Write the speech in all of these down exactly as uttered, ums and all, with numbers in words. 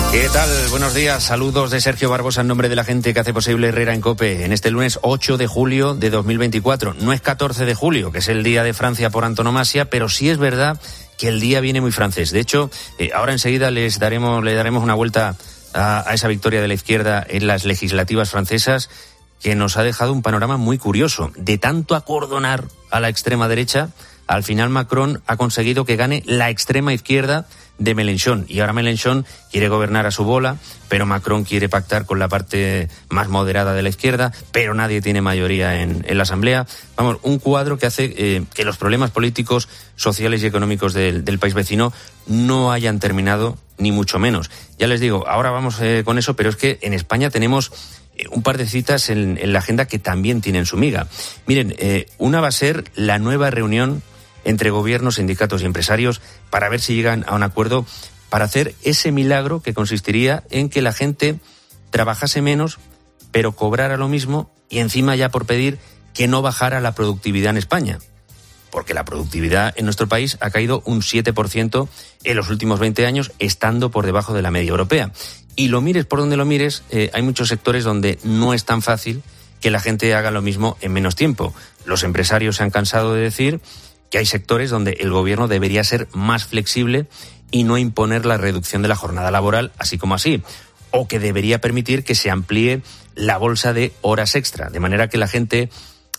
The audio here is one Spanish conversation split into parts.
¿Qué tal? Buenos días. Saludos de Sergio Barbosa en nombre de la gente que hace posible Herrera en COPE en este lunes ocho de julio de dos mil veinticuatro. No es catorce de julio, que es el día de Francia por antonomasia, pero sí es verdad que el día viene muy francés. De hecho, eh, ahora enseguida les daremos, le daremos una vuelta a, a esa victoria de la izquierda en las legislativas francesas, que nos ha dejado un panorama muy curioso. De tanto acordonar a la extrema derecha, al final Macron ha conseguido que gane la extrema izquierda de Mélenchon. Y ahora Mélenchon quiere gobernar a su bola, pero Macron quiere pactar con la parte más moderada de la izquierda, pero nadie tiene mayoría en, en la Asamblea. Vamos, un cuadro que hace eh, que los problemas políticos, sociales y económicos del, del país vecino no hayan terminado, ni mucho menos. Ya les digo, ahora vamos eh, con eso, pero es que en España tenemos eh, un par de citas en, en la agenda que también tienen su miga. Miren, eh, una va a ser la nueva reunión entre gobiernos, sindicatos y empresarios para ver si llegan a un acuerdo para hacer ese milagro que consistiría en que la gente trabajase menos, pero cobrara lo mismo y encima ya por pedir que no bajara la productividad en España. Porque la productividad en nuestro país ha caído un siete por ciento en los últimos veinte años, estando por debajo de la media europea. Y lo mires por donde lo mires, eh, hay muchos sectores donde no es tan fácil que la gente haga lo mismo en menos tiempo. Los empresarios se han cansado de decir que hay sectores donde el gobierno debería ser más flexible y no imponer la reducción de la jornada laboral así como así, o que debería permitir que se amplíe la bolsa de horas extra, de manera que la gente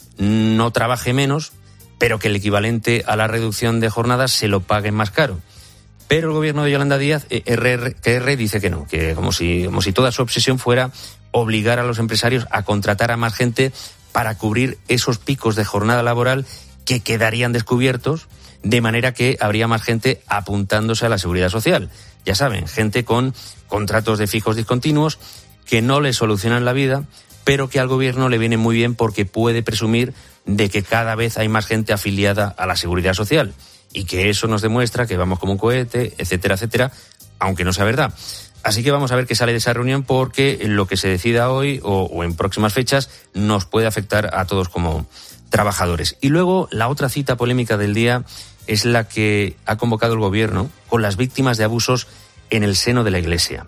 no trabaje menos, pero que el equivalente a la reducción de jornadas se lo paguen más caro. Pero el gobierno de Yolanda Díaz, R R, dice que no, que como si, como si toda su obsesión fuera obligar a los empresarios a contratar a más gente para cubrir esos picos de jornada laboral que quedarían descubiertos, de manera que habría más gente apuntándose a la seguridad social. Ya saben, gente con contratos de fijos discontinuos que no le solucionan la vida, pero que al gobierno le viene muy bien porque puede presumir de que cada vez hay más gente afiliada a la seguridad social y que eso nos demuestra que vamos como un cohete, etcétera, etcétera, aunque no sea verdad. Así que vamos a ver qué sale de esa reunión, porque lo que se decida hoy o, o en próximas fechas nos puede afectar a todos como trabajadores. Y luego la otra cita polémica del día es la que ha convocado el gobierno con las víctimas de abusos en el seno de la Iglesia.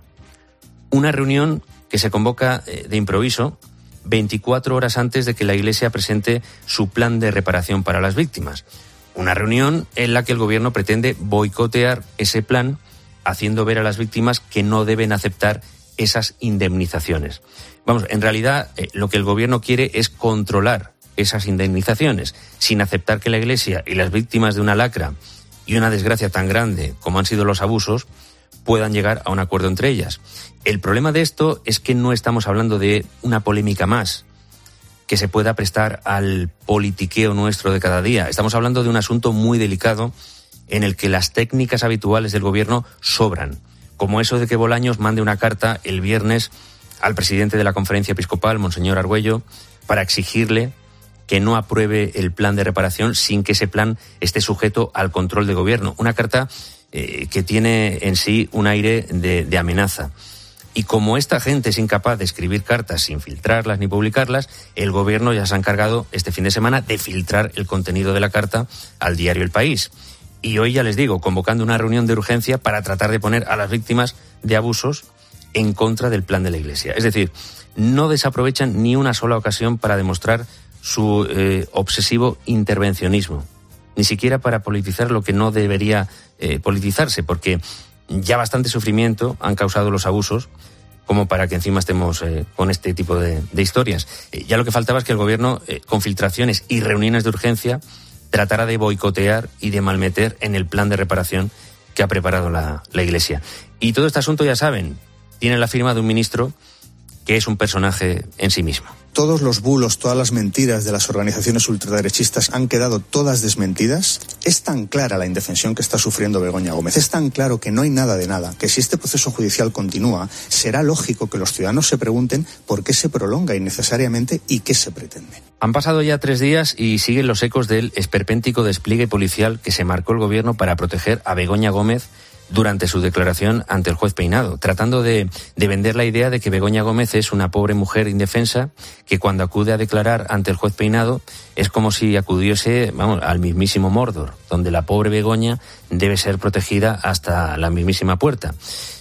Una reunión que se convoca de improviso veinticuatro horas antes de que la Iglesia presente su plan de reparación para las víctimas. Una reunión en la que el gobierno pretende boicotear ese plan, haciendo ver a las víctimas que no deben aceptar esas indemnizaciones. Vamos, en realidad eh, lo que el gobierno quiere es controlar esas indemnizaciones, sin aceptar que la Iglesia y las víctimas de una lacra y una desgracia tan grande como han sido los abusos puedan llegar a un acuerdo entre ellas. El problema de esto es que no estamos hablando de una polémica más que se pueda prestar al politiqueo nuestro de cada día. Estamos hablando de un asunto muy delicado en el que las técnicas habituales del gobierno sobran, como eso de que Bolaños mande una carta el viernes al presidente de la Conferencia Episcopal, Monseñor Argüello, para exigirle que no apruebe el plan de reparación sin que ese plan esté sujeto al control del gobierno. Una carta eh, que tiene en sí un aire de, de amenaza. Y como esta gente es incapaz de escribir cartas sin filtrarlas ni publicarlas, el gobierno ya se ha encargado este fin de semana de filtrar el contenido de la carta al diario El País. Y hoy, ya les digo, convocando una reunión de urgencia para tratar de poner a las víctimas de abusos en contra del plan de la Iglesia. Es decir, no desaprovechan ni una sola ocasión para demostrar su eh, obsesivo intervencionismo, ni siquiera para politizar lo que no debería eh, politizarse, porque ya bastante sufrimiento han causado los abusos como para que encima estemos eh, con este tipo de, de historias. Eh, ya lo que faltaba es que el gobierno, eh, con filtraciones y reuniones de urgencia, tratara de boicotear y de malmeter en el plan de reparación que ha preparado la, la Iglesia. Y todo este asunto, ya saben, tiene la firma de un ministro que es un personaje en sí mismo. Todos los bulos, todas las mentiras de las organizaciones ultraderechistas han quedado todas desmentidas. Es tan clara la indefensión que está sufriendo Begoña Gómez, es tan claro que no hay nada de nada, que si este proceso judicial continúa, será lógico que los ciudadanos se pregunten por qué se prolonga innecesariamente y qué se pretende. Han pasado ya tres días y siguen los ecos del esperpéntico despliegue policial que se marcó el gobierno para proteger a Begoña Gómez durante su declaración ante el juez Peinado, tratando de, de vender la idea de que Begoña Gómez es una pobre mujer indefensa que cuando acude a declarar ante el juez Peinado es como si acudiese, vamos, al mismísimo Mordor, donde la pobre Begoña debe ser protegida hasta la mismísima puerta.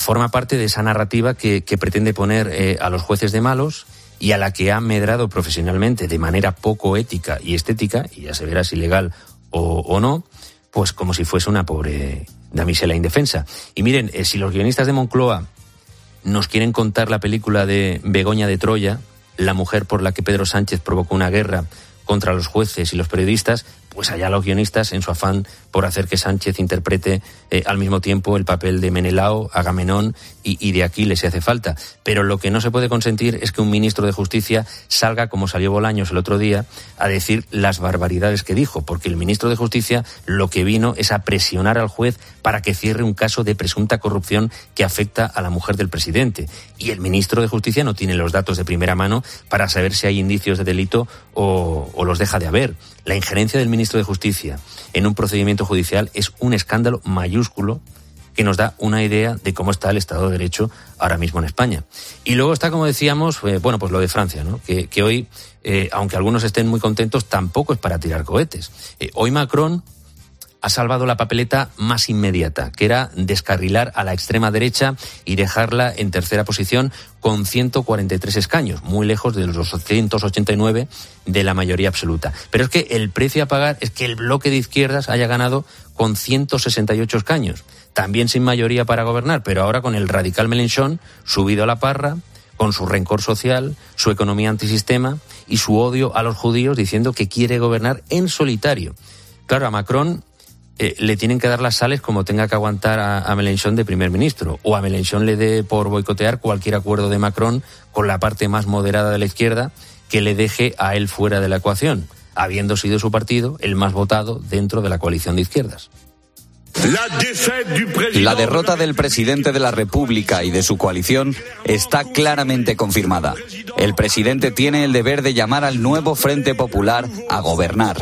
forma parte de esa narrativa que, que pretende poner eh, a los jueces de malos y a la que ha medrado profesionalmente de manera poco ética y estética, y ya se verá si legal o, o no, pues como si fuese una pobre damisela indefensa. Y miren, eh, si los guionistas de Moncloa nos quieren contar la película de Begoña de Troya, la mujer por la que Pedro Sánchez provocó una guerra contra los jueces y los periodistas, pues allá los guionistas en su afán por hacer que Sánchez interprete eh, al mismo tiempo el papel de Menelao, Agamenón y, y de Aquiles si hace falta. Pero lo que no se puede consentir es que un ministro de Justicia salga, como salió Bolaños el otro día, a decir las barbaridades que dijo, porque el ministro de Justicia lo que vino es a presionar al juez para que cierre un caso de presunta corrupción que afecta a la mujer del presidente. Y el ministro de Justicia no tiene los datos de primera mano para saber si hay indicios de delito o, o los deja de haber. La injerencia del ministro de Justicia en un procedimiento judicial es un escándalo mayúsculo que nos da una idea de cómo está el Estado de Derecho ahora mismo en España. Y luego está, como decíamos, eh, bueno, pues lo de Francia, ¿no? Que, que hoy, eh, aunque algunos estén muy contentos, tampoco es para tirar cohetes. Eh, hoy Macron ha salvado la papeleta más inmediata, que era descarrilar a la extrema derecha y dejarla en tercera posición con ciento cuarenta y tres escaños, muy lejos de los doscientos ochenta y nueve de la mayoría absoluta. Pero es que el precio a pagar es que el bloque de izquierdas haya ganado con ciento sesenta y ocho escaños, también sin mayoría para gobernar, pero ahora con el radical Mélenchon subido a la parra, con su rencor social, su economía antisistema y su odio a los judíos, diciendo que quiere gobernar en solitario. Claro, a Macron Eh, le tienen que dar las sales como tenga que aguantar a, a Mélenchon de primer ministro, o a Mélenchon le dé por boicotear cualquier acuerdo de Macron con la parte más moderada de la izquierda que le deje a él fuera de la ecuación, habiendo sido su partido el más votado dentro de la coalición de izquierdas. La derrota del presidente de la República y de su coalición está claramente confirmada. El presidente tiene el deber de llamar al nuevo Frente Popular a gobernar.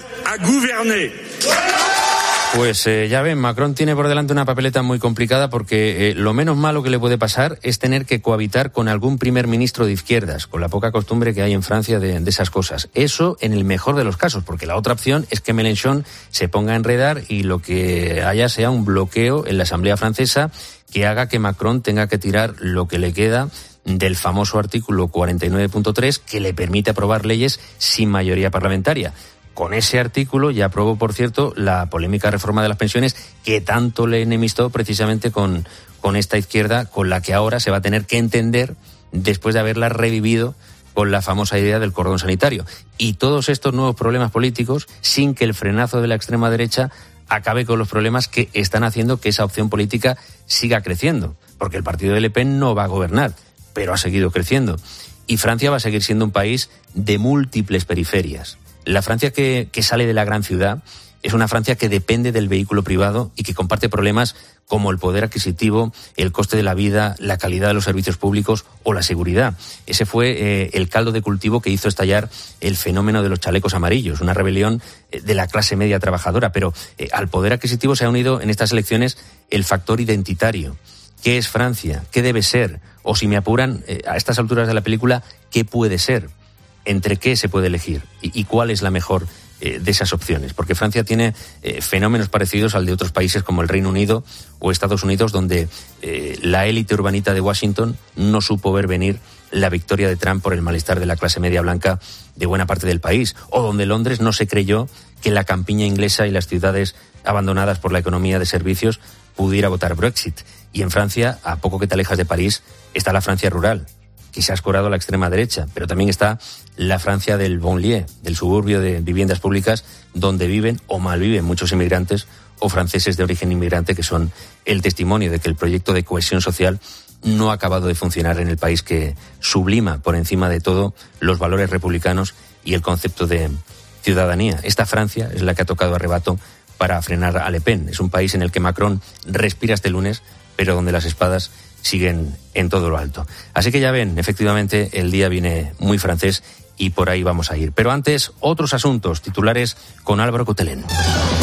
Pues eh, ya ven, Macron tiene por delante una papeleta muy complicada porque eh, lo menos malo que le puede pasar es tener que cohabitar con algún primer ministro de izquierdas, con la poca costumbre que hay en Francia de, de esas cosas. Eso en el mejor de los casos, porque la otra opción es que Mélenchon se ponga a enredar y lo que haya sea un bloqueo en la Asamblea francesa que haga que Macron tenga que tirar lo que le queda del famoso artículo cuarenta y nueve punto tres que le permite aprobar leyes sin mayoría parlamentaria. Con ese artículo ya aprobó, por cierto, la polémica reforma de las pensiones que tanto le enemistó precisamente con, con esta izquierda, con la que ahora se va a tener que entender después de haberla revivido con la famosa idea del cordón sanitario. Y todos estos nuevos problemas políticos, sin que el frenazo de la extrema derecha acabe con los problemas que están haciendo que esa opción política siga creciendo. Porque el partido de Le Pen no va a gobernar, pero ha seguido creciendo. Y Francia va a seguir siendo un país de múltiples periferias. La Francia que, que sale de la gran ciudad es una Francia que depende del vehículo privado y que comparte problemas como el poder adquisitivo, el coste de la vida, la calidad de los servicios públicos o la seguridad. Ese fue eh, el caldo de cultivo que hizo estallar el fenómeno de los chalecos amarillos, una rebelión eh, de la clase media trabajadora. Pero eh, al poder adquisitivo se ha unido en estas elecciones el factor identitario. ¿Qué es Francia? ¿Qué debe ser? O si me apuran, eh, a estas alturas de la película, ¿qué puede ser? ¿Entre qué se puede elegir? ¿Y, y cuál es la mejor eh, de esas opciones? Porque Francia tiene eh, fenómenos parecidos al de otros países como el Reino Unido o Estados Unidos, donde eh, la élite urbanita de Washington no supo ver venir la victoria de Trump por el malestar de la clase media blanca de buena parte del país, o donde Londres no se creyó que la campiña inglesa y las ciudades abandonadas por la economía de servicios pudiera votar Brexit. Y en Francia, a poco que te alejas de París, está la Francia rural, que se ha escorado a la extrema derecha, pero también está la Francia del banlieue, del suburbio de viviendas públicas, donde viven o malviven muchos inmigrantes o franceses de origen inmigrante, que son el testimonio de que el proyecto de cohesión social no ha acabado de funcionar en el país, que sublima por encima de todo los valores republicanos y el concepto de ciudadanía. Esta Francia es la que ha tocado a rebato para frenar a Le Pen. Es un país en el que Macron respira este lunes, pero donde las espadas siguen en todo lo alto. Así que ya ven, efectivamente, el día viene muy francés y por ahí vamos a ir. Pero antes, otros asuntos, titulares con Álvaro Cotelén.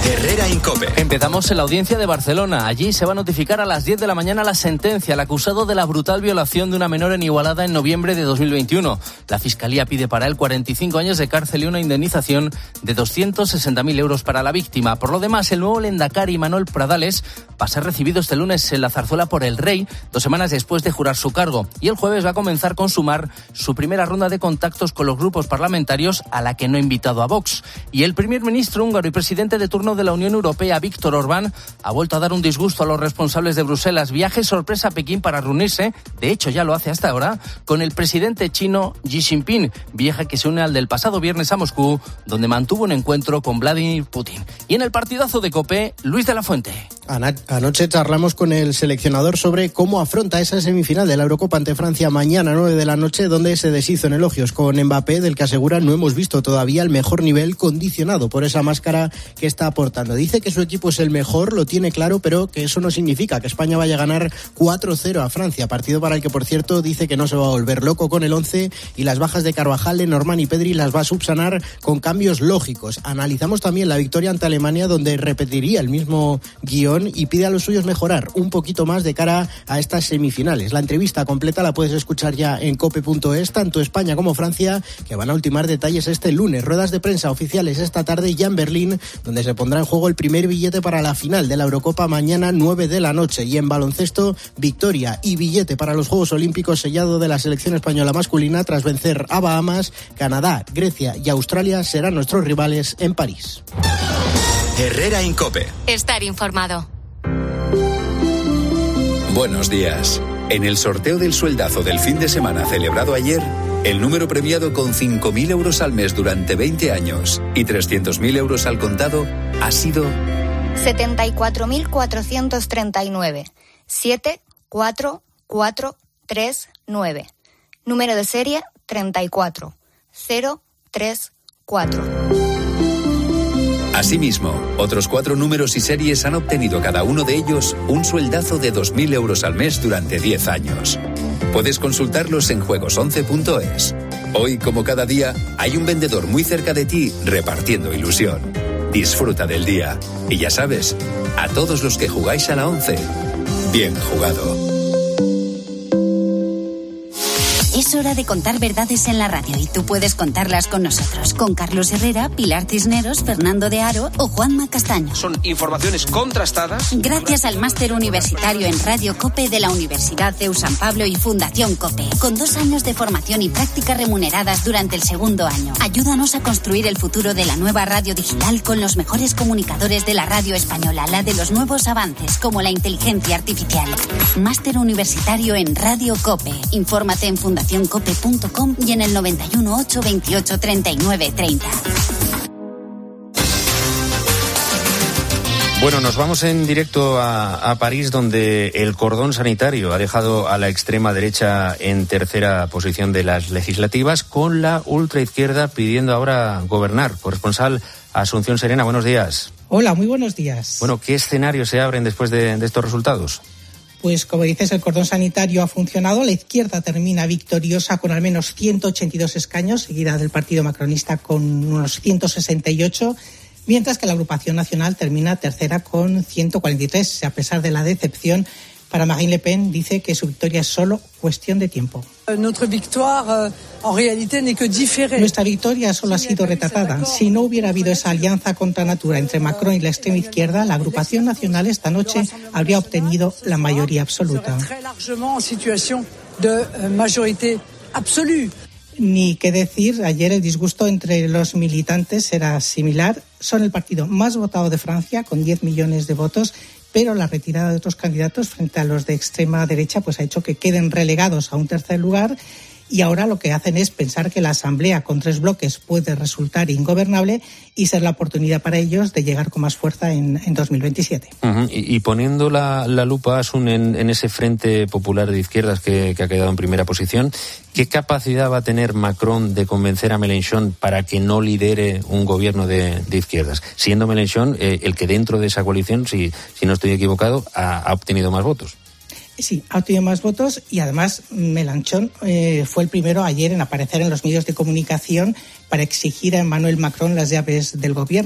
Herrera Incope. Empezamos en la audiencia de Barcelona. Allí se va a notificar a las diez de la mañana la sentencia al acusado de la brutal violación de una menor en Igualada en noviembre de dos mil veintiuno. La Fiscalía pide para él cuarenta y cinco años de cárcel y una indemnización de doscientos sesenta mil euros para la víctima. Por lo demás, el nuevo lehendakari Manuel Pradales va a ser recibido este lunes en la Zarzuela por el Rey, dos semanas después de jurar su cargo. Y el jueves va a comenzar con Sumar su primera ronda de contactos con los grupos parlamentarios, a la que no ha invitado a Vox. Y el primer ministro húngaro y presidente de turno de la Unión Europea, Víctor Orbán, ha vuelto a dar un disgusto a los responsables de Bruselas. Viaje sorpresa a Pekín para reunirse, de hecho ya lo hace hasta ahora, con el presidente chino Xi Jinping, viaje que se une al del pasado viernes a Moscú, donde mantuvo un encuentro con Vladimir Putin. Y en el partidazo de COPE, Luis de la Fuente. Anoche charlamos con el seleccionador sobre cómo afronta esa semifinal de la Eurocopa ante Francia mañana nueve de la noche, donde se deshizo en elogios con Mbappé, del que asegura no hemos visto todavía el mejor nivel, condicionado por esa máscara que está aportando. Dice que su equipo es el mejor, lo tiene claro, pero que eso no significa que España vaya a ganar cuatro cero a Francia, partido para el que, por cierto, dice que no se va a volver loco con el once, y las bajas de Carvajal, de Norman y Pedri las va a subsanar con cambios lógicos. Analizamos también la victoria ante Alemania, donde repetiría el mismo guión y pide a los suyos mejorar un poquito más de cara a estas semifinales. La entrevista completa la puedes escuchar ya en cope punto es, tanto España como Francia, que van a ultimar detalles este lunes. Ruedas de prensa oficiales esta tarde ya en Berlín, donde se pondrá en juego el primer billete para la final de la Eurocopa mañana nueve de la noche. Y en baloncesto, victoria y billete para los Juegos Olímpicos sellado de la selección española masculina tras vencer a Bahamas. Canadá, Grecia y Australia serán nuestros rivales en París. Herrera Incope. Estar informado. Buenos días. En el sorteo del sueldazo del fin de semana celebrado ayer, el número premiado con cinco mil euros al mes durante veinte años y trescientos mil euros al contado ha sido setenta y cuatro mil cuatrocientos treinta y nueve. siete cuatro cuatro tres nueve. Número de serie treinta y cuatro cero tres cuatro. Asimismo, otros cuatro números y series han obtenido cada uno de ellos un sueldazo de dos mil euros al mes durante diez años. Puedes consultarlos en juegos once punto es. Hoy, como cada día, hay un vendedor muy cerca de ti repartiendo ilusión. Disfruta del día. Y ya sabes, a todos los que jugáis a la once, bien jugado. Es hora de contar verdades en la radio y tú puedes contarlas con nosotros, con Carlos Herrera, Pilar Cisneros, Fernando de Aro o Juanma Castaño. Son informaciones contrastadas. Gracias al máster universitario en Radio COPE de la Universidad C E U San Pablo y Fundación COPE, con dos años de formación y práctica remuneradas durante el segundo año. Ayúdanos a construir el futuro de la nueva radio digital con los mejores comunicadores de la radio española, la de los nuevos avances como la inteligencia artificial. Máster universitario en Radio COPE. Infórmate en fundación cope punto com y en el noventa y uno ocho veintiocho treinta y nueve treinta. Bueno, nos vamos en directo a, a París, donde el cordón sanitario ha dejado a la extrema derecha en tercera posición de las legislativas, con la ultraizquierda pidiendo ahora gobernar. Corresponsal Asunción Serena, buenos días. Hola, muy buenos días. Bueno, ¿qué escenarios se abren después de, de estos resultados? Pues como dices, el cordón sanitario ha funcionado. La izquierda termina victoriosa con al menos ciento ochenta y dos escaños, seguida del partido macronista con unos ciento sesenta y ocho, mientras que la agrupación nacional termina tercera con ciento cuarenta y tres. A pesar de la decepción, para Marine Le Pen dice que su victoria es solo cuestión de tiempo. Nuestra victoria, en realidad, n'est que différée. Nuestra victoria solo ha sido retardada. Si no hubiera habido esa alianza contra natura entre Macron y la extrema izquierda, la agrupación nacional esta noche habría obtenido la mayoría absoluta. Ni qué decir, ayer el disgusto entre los militantes era similar. Son el partido más votado de Francia, con diez millones de votos, pero la retirada de otros candidatos frente a los de extrema derecha pues ha hecho que queden relegados a un tercer lugar, y ahora lo que hacen es pensar que la asamblea con tres bloques puede resultar ingobernable y ser la oportunidad para ellos de llegar con más fuerza en, en dos mil veintisiete. Uh-huh. Y, y poniendo la, la lupa, Asun, en, en ese Frente Popular de Izquierdas que, que ha quedado en primera posición, ¿qué capacidad va a tener Macron de convencer a Mélenchon para que no lidere un gobierno de, de izquierdas? Siendo Mélenchon eh, el que dentro de esa coalición, si, si no estoy equivocado, ha, ha obtenido más votos. Sí, ha obtenido más votos y además Mélenchon eh, fue el primero ayer en aparecer en los medios de comunicación para exigir a Emmanuel Macron las llaves del gobierno.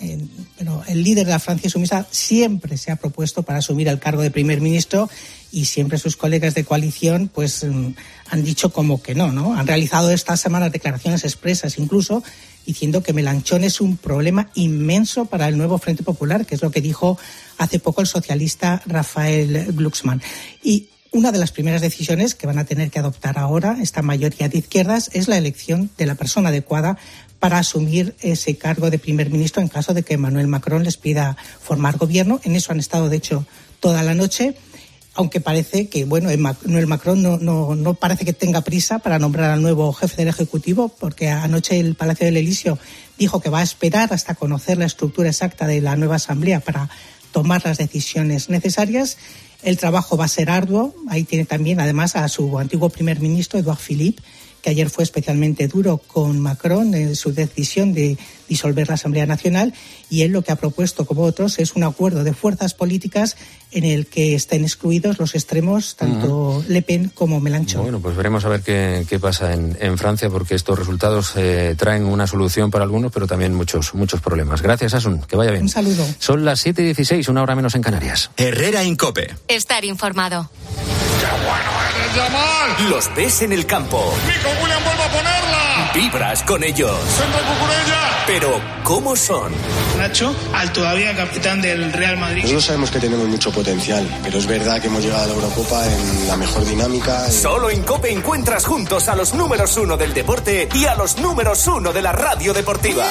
eh, pero el líder de la Francia sumisa siempre se ha propuesto para asumir el cargo de primer ministro y siempre sus colegas de coalición pues han dicho como que no, ¿no? Han realizado estas semanas declaraciones expresas incluso diciendo que Mélenchon es un problema inmenso para el nuevo Frente Popular, que es lo que dijo hace poco el socialista Raphael Glucksmann. Y una de las primeras decisiones que van a tener que adoptar ahora esta mayoría de izquierdas es la elección de la persona adecuada para asumir ese cargo de primer ministro en caso de que Emmanuel Macron les pida formar gobierno. En eso han estado, de hecho, toda la noche, aunque parece que, bueno, Emmanuel Macron no, no, no parece que tenga prisa para nombrar al nuevo jefe del Ejecutivo, porque anoche el Palacio del Elíseo dijo que va a esperar hasta conocer la estructura exacta de la nueva Asamblea para tomar las decisiones necesarias. El trabajo va a ser arduo. Ahí tiene también, además, a su antiguo primer ministro, Edouard Philippe, que ayer fue especialmente duro con Macron en su decisión de disolver la Asamblea Nacional, y él lo que ha propuesto, como otros, es un acuerdo de fuerzas políticas en el que estén excluidos los extremos, tanto uh-huh. Le Pen como Mélenchon. Bueno, pues veremos a ver qué, qué pasa en, en Francia, porque estos resultados eh, traen una solución para algunos, pero también muchos, muchos problemas. Gracias, Asun, que vaya bien. Un saludo. Son las siete y dieciséis, una hora menos en Canarias. Herrera en COPE. Estar informado. ¡Qué bueno eres, Yamal! Los ves en el campo. ¡Nico Williams vuelve a ponerla! Vibras con ellos. ¡Centro Cucurella! Pero, ¿cómo son? Nacho, al todavía capitán del Real Madrid. Nosotros sabemos que tenemos mucho potencial, pero es verdad que hemos llegado a la Eurocopa en la mejor dinámica. Y... Solo en COPE encuentras juntos a los números uno del deporte y a los números uno de la radio deportiva.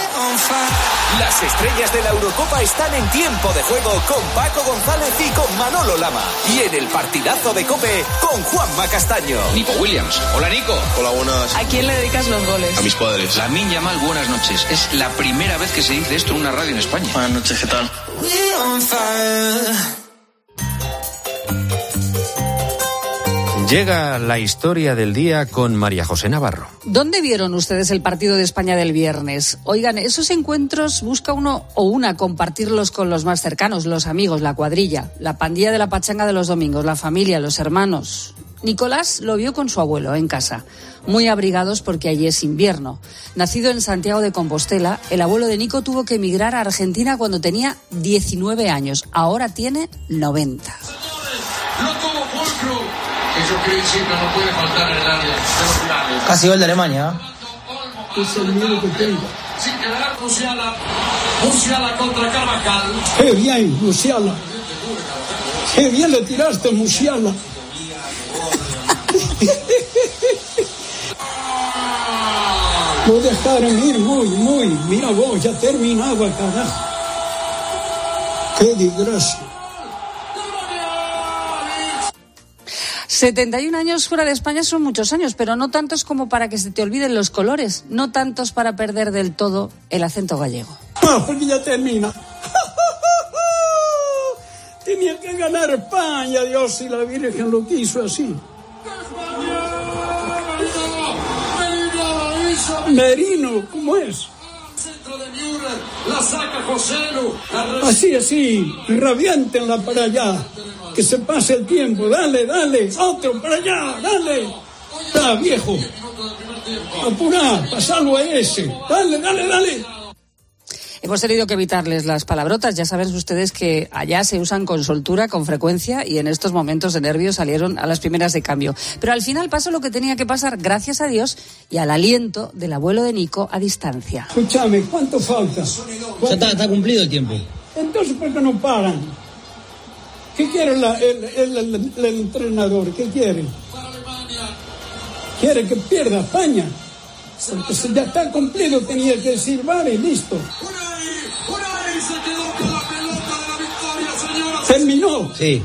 Las estrellas de la Eurocopa están en tiempo de juego con Paco González y con Manolo Lama. Y en el partidazo de COPE con Juanma Castaño. Nico Williams. Hola, Nico. Hola, buenas. ¿A quién le dedicas los goles? A mis padres. Lamine Yamal, buenas noches. Es la primera vez que se dice esto en una radio en España. Buenas noches, ¿qué tal? Llega la historia del día con María José Navarro. ¿Dónde vieron ustedes el partido de España del viernes? Oigan, esos encuentros busca uno o una compartirlos con los más cercanos, los amigos, la cuadrilla, la pandilla de la pachanga de los domingos, la familia, los hermanos. Nicolás lo vio con su abuelo en casa, muy abrigados porque allí es invierno. Nacido en Santiago de Compostela, el abuelo de Nico tuvo que emigrar a Argentina cuando tenía diecinueve años. Ahora tiene noventa. ¡Lo tuvo Fulcrum! Eso quiere decir que no puede faltar en el área de los finales. Casi gol de Alemania. Es el miedo que tengo. Sin quedar Musiala. Musiala contra Carvajal. ¡Qué bien, Musiala! ¡Qué bien le tiraste, Musiala! Lo dejaron ir muy, muy. Mira vos, ya terminaba, carajo. ¡Qué desgracia! setenta y un años fuera de España son muchos años, pero no tantos como para que se te olviden los colores, no tantos para perder del todo el acento gallego. Ah, porque ya termina. Tenía que ganar España, Dios y la Virgen lo quiso así. Merino, ¿cómo es? La saca Joselu. Así, así, rabiántenla para allá. Que se pase el tiempo, dale, dale, otro para allá, dale. Está viejo. Apurá, pasalo a ese. Dale, dale, dale. Hemos tenido que evitarles las palabrotas. Ya saben ustedes que allá se usan con soltura, con frecuencia, y en estos momentos de nervios salieron a las primeras de cambio. Pero al final pasó lo que tenía que pasar, gracias a Dios y al aliento del abuelo de Nico a distancia. Escúchame, ¿cuánto falta? ¿Cuánto? Ya está, está cumplido el tiempo. Entonces, ¿por qué no paran? ¿Qué quiere la, el, el, el, el entrenador? ¿Qué quiere? ¿Quiere que pierda España? Porque si ya está cumplido, tenía que decir, vale, listo. Se quedó con la pelota de la victoria, señoras. ¿Terminó? Sí.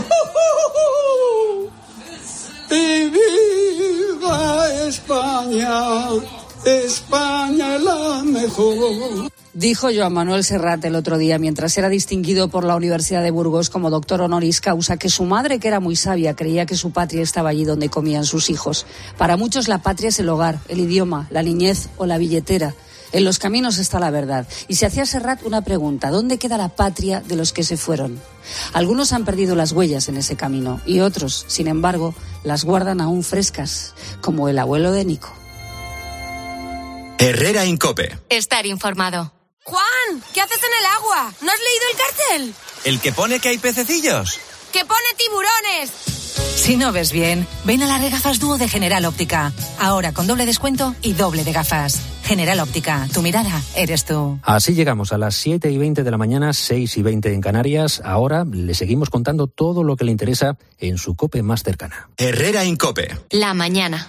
¡Y viva España! España es la mejor. Dijo Joan Manuel Serrat el otro día, mientras era distinguido por la Universidad de Burgos como doctor honoris causa, que su madre, que era muy sabia, creía que su patria estaba allí donde comían sus hijos. Para muchos la patria es el hogar, el idioma, la niñez o la billetera. En los caminos está la verdad. Y se hacía Serrat una pregunta: ¿dónde queda la patria de los que se fueron? Algunos han perdido las huellas en ese camino y otros, sin embargo, las guardan aún frescas, como el abuelo de Nico. Herrera en COPE. Estar informado. Juan, ¿qué haces en el agua? ¿No has leído el cartel? ¿El que pone que hay pececillos? ¡Que pone tiburones! Si no ves bien, ven a las regafas Dúo de General Óptica. Ahora con doble descuento y doble de gafas. General Óptica, tu mirada eres tú. Así llegamos a las siete y veinte de la mañana, seis y veinte en Canarias. Ahora le seguimos contando todo lo que le interesa en su COPE más cercana. Herrera Incope. La mañana.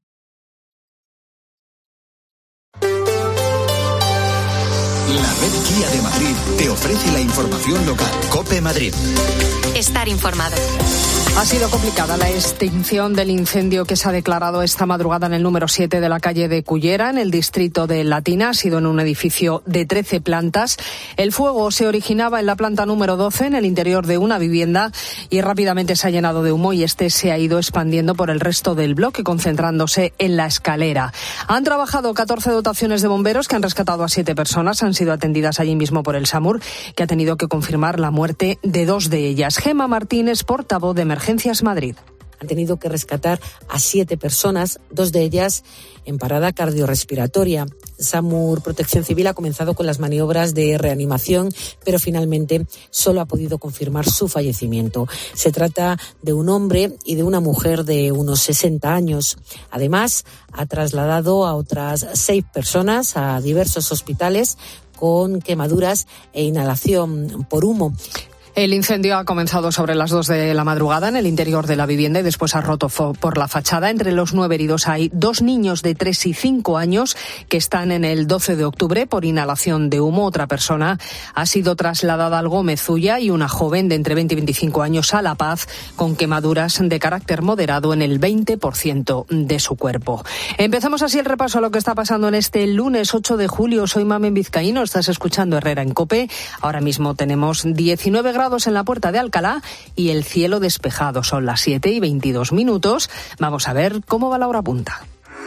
La red Kia de Madrid te ofrece la información local. COPE Madrid. Estar informado. Ha sido complicada la extinción del incendio que se ha declarado esta madrugada en el número siete de la calle de Cullera, en el distrito de Latina. Ha sido en un edificio de trece plantas. El fuego se originaba en la planta número doce, en el interior de una vivienda, y rápidamente se ha llenado de humo y este se ha ido expandiendo por el resto del bloque, concentrándose en la escalera. Han trabajado catorce dotaciones de bomberos que han rescatado a siete personas. Han sido atendidas allí mismo por el SAMUR, que ha tenido que confirmar la muerte de dos de ellas. Gemma Martínez, portavoz de Emergencias Madrid. Han tenido que rescatar a siete personas, dos de ellas en parada cardiorrespiratoria. SAMUR Protección Civil ha comenzado con las maniobras de reanimación, pero finalmente solo ha podido confirmar su fallecimiento. Se trata de un hombre y de una mujer de unos sesenta años. Además, ha trasladado a otras seis personas a diversos hospitales con quemaduras e inhalación por humo. El incendio ha comenzado sobre las dos de la madrugada en el interior de la vivienda y después ha roto por la fachada. Entre los nueve heridos hay dos niños de tres y cinco años que están en el doce de octubre por inhalación de humo. Otra persona ha sido trasladada al Gómez Ulla y una joven de entre veinte y veinticinco años a La Paz con quemaduras de carácter moderado en el veinte por ciento de su cuerpo. Empezamos así el repaso a lo que está pasando en este lunes ocho de julio. Soy Mamen Vizcaíno, estás escuchando Herrera en COPE. Ahora mismo tenemos diecinueve grados en la Puerta de Alcalá y el cielo despejado. Son las siete y veintidós minutos. Vamos a ver cómo va la hora punta.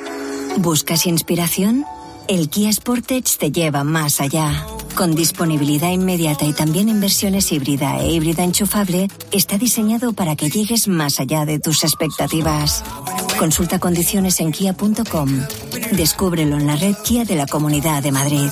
¿Buscas inspiración? El Kia Sportage te lleva más allá. Con disponibilidad inmediata y también en versiones híbrida e híbrida enchufable, está diseñado para que llegues más allá de tus expectativas. Consulta condiciones en kia punto com. Descúbrelo en la red Kia de la Comunidad de Madrid.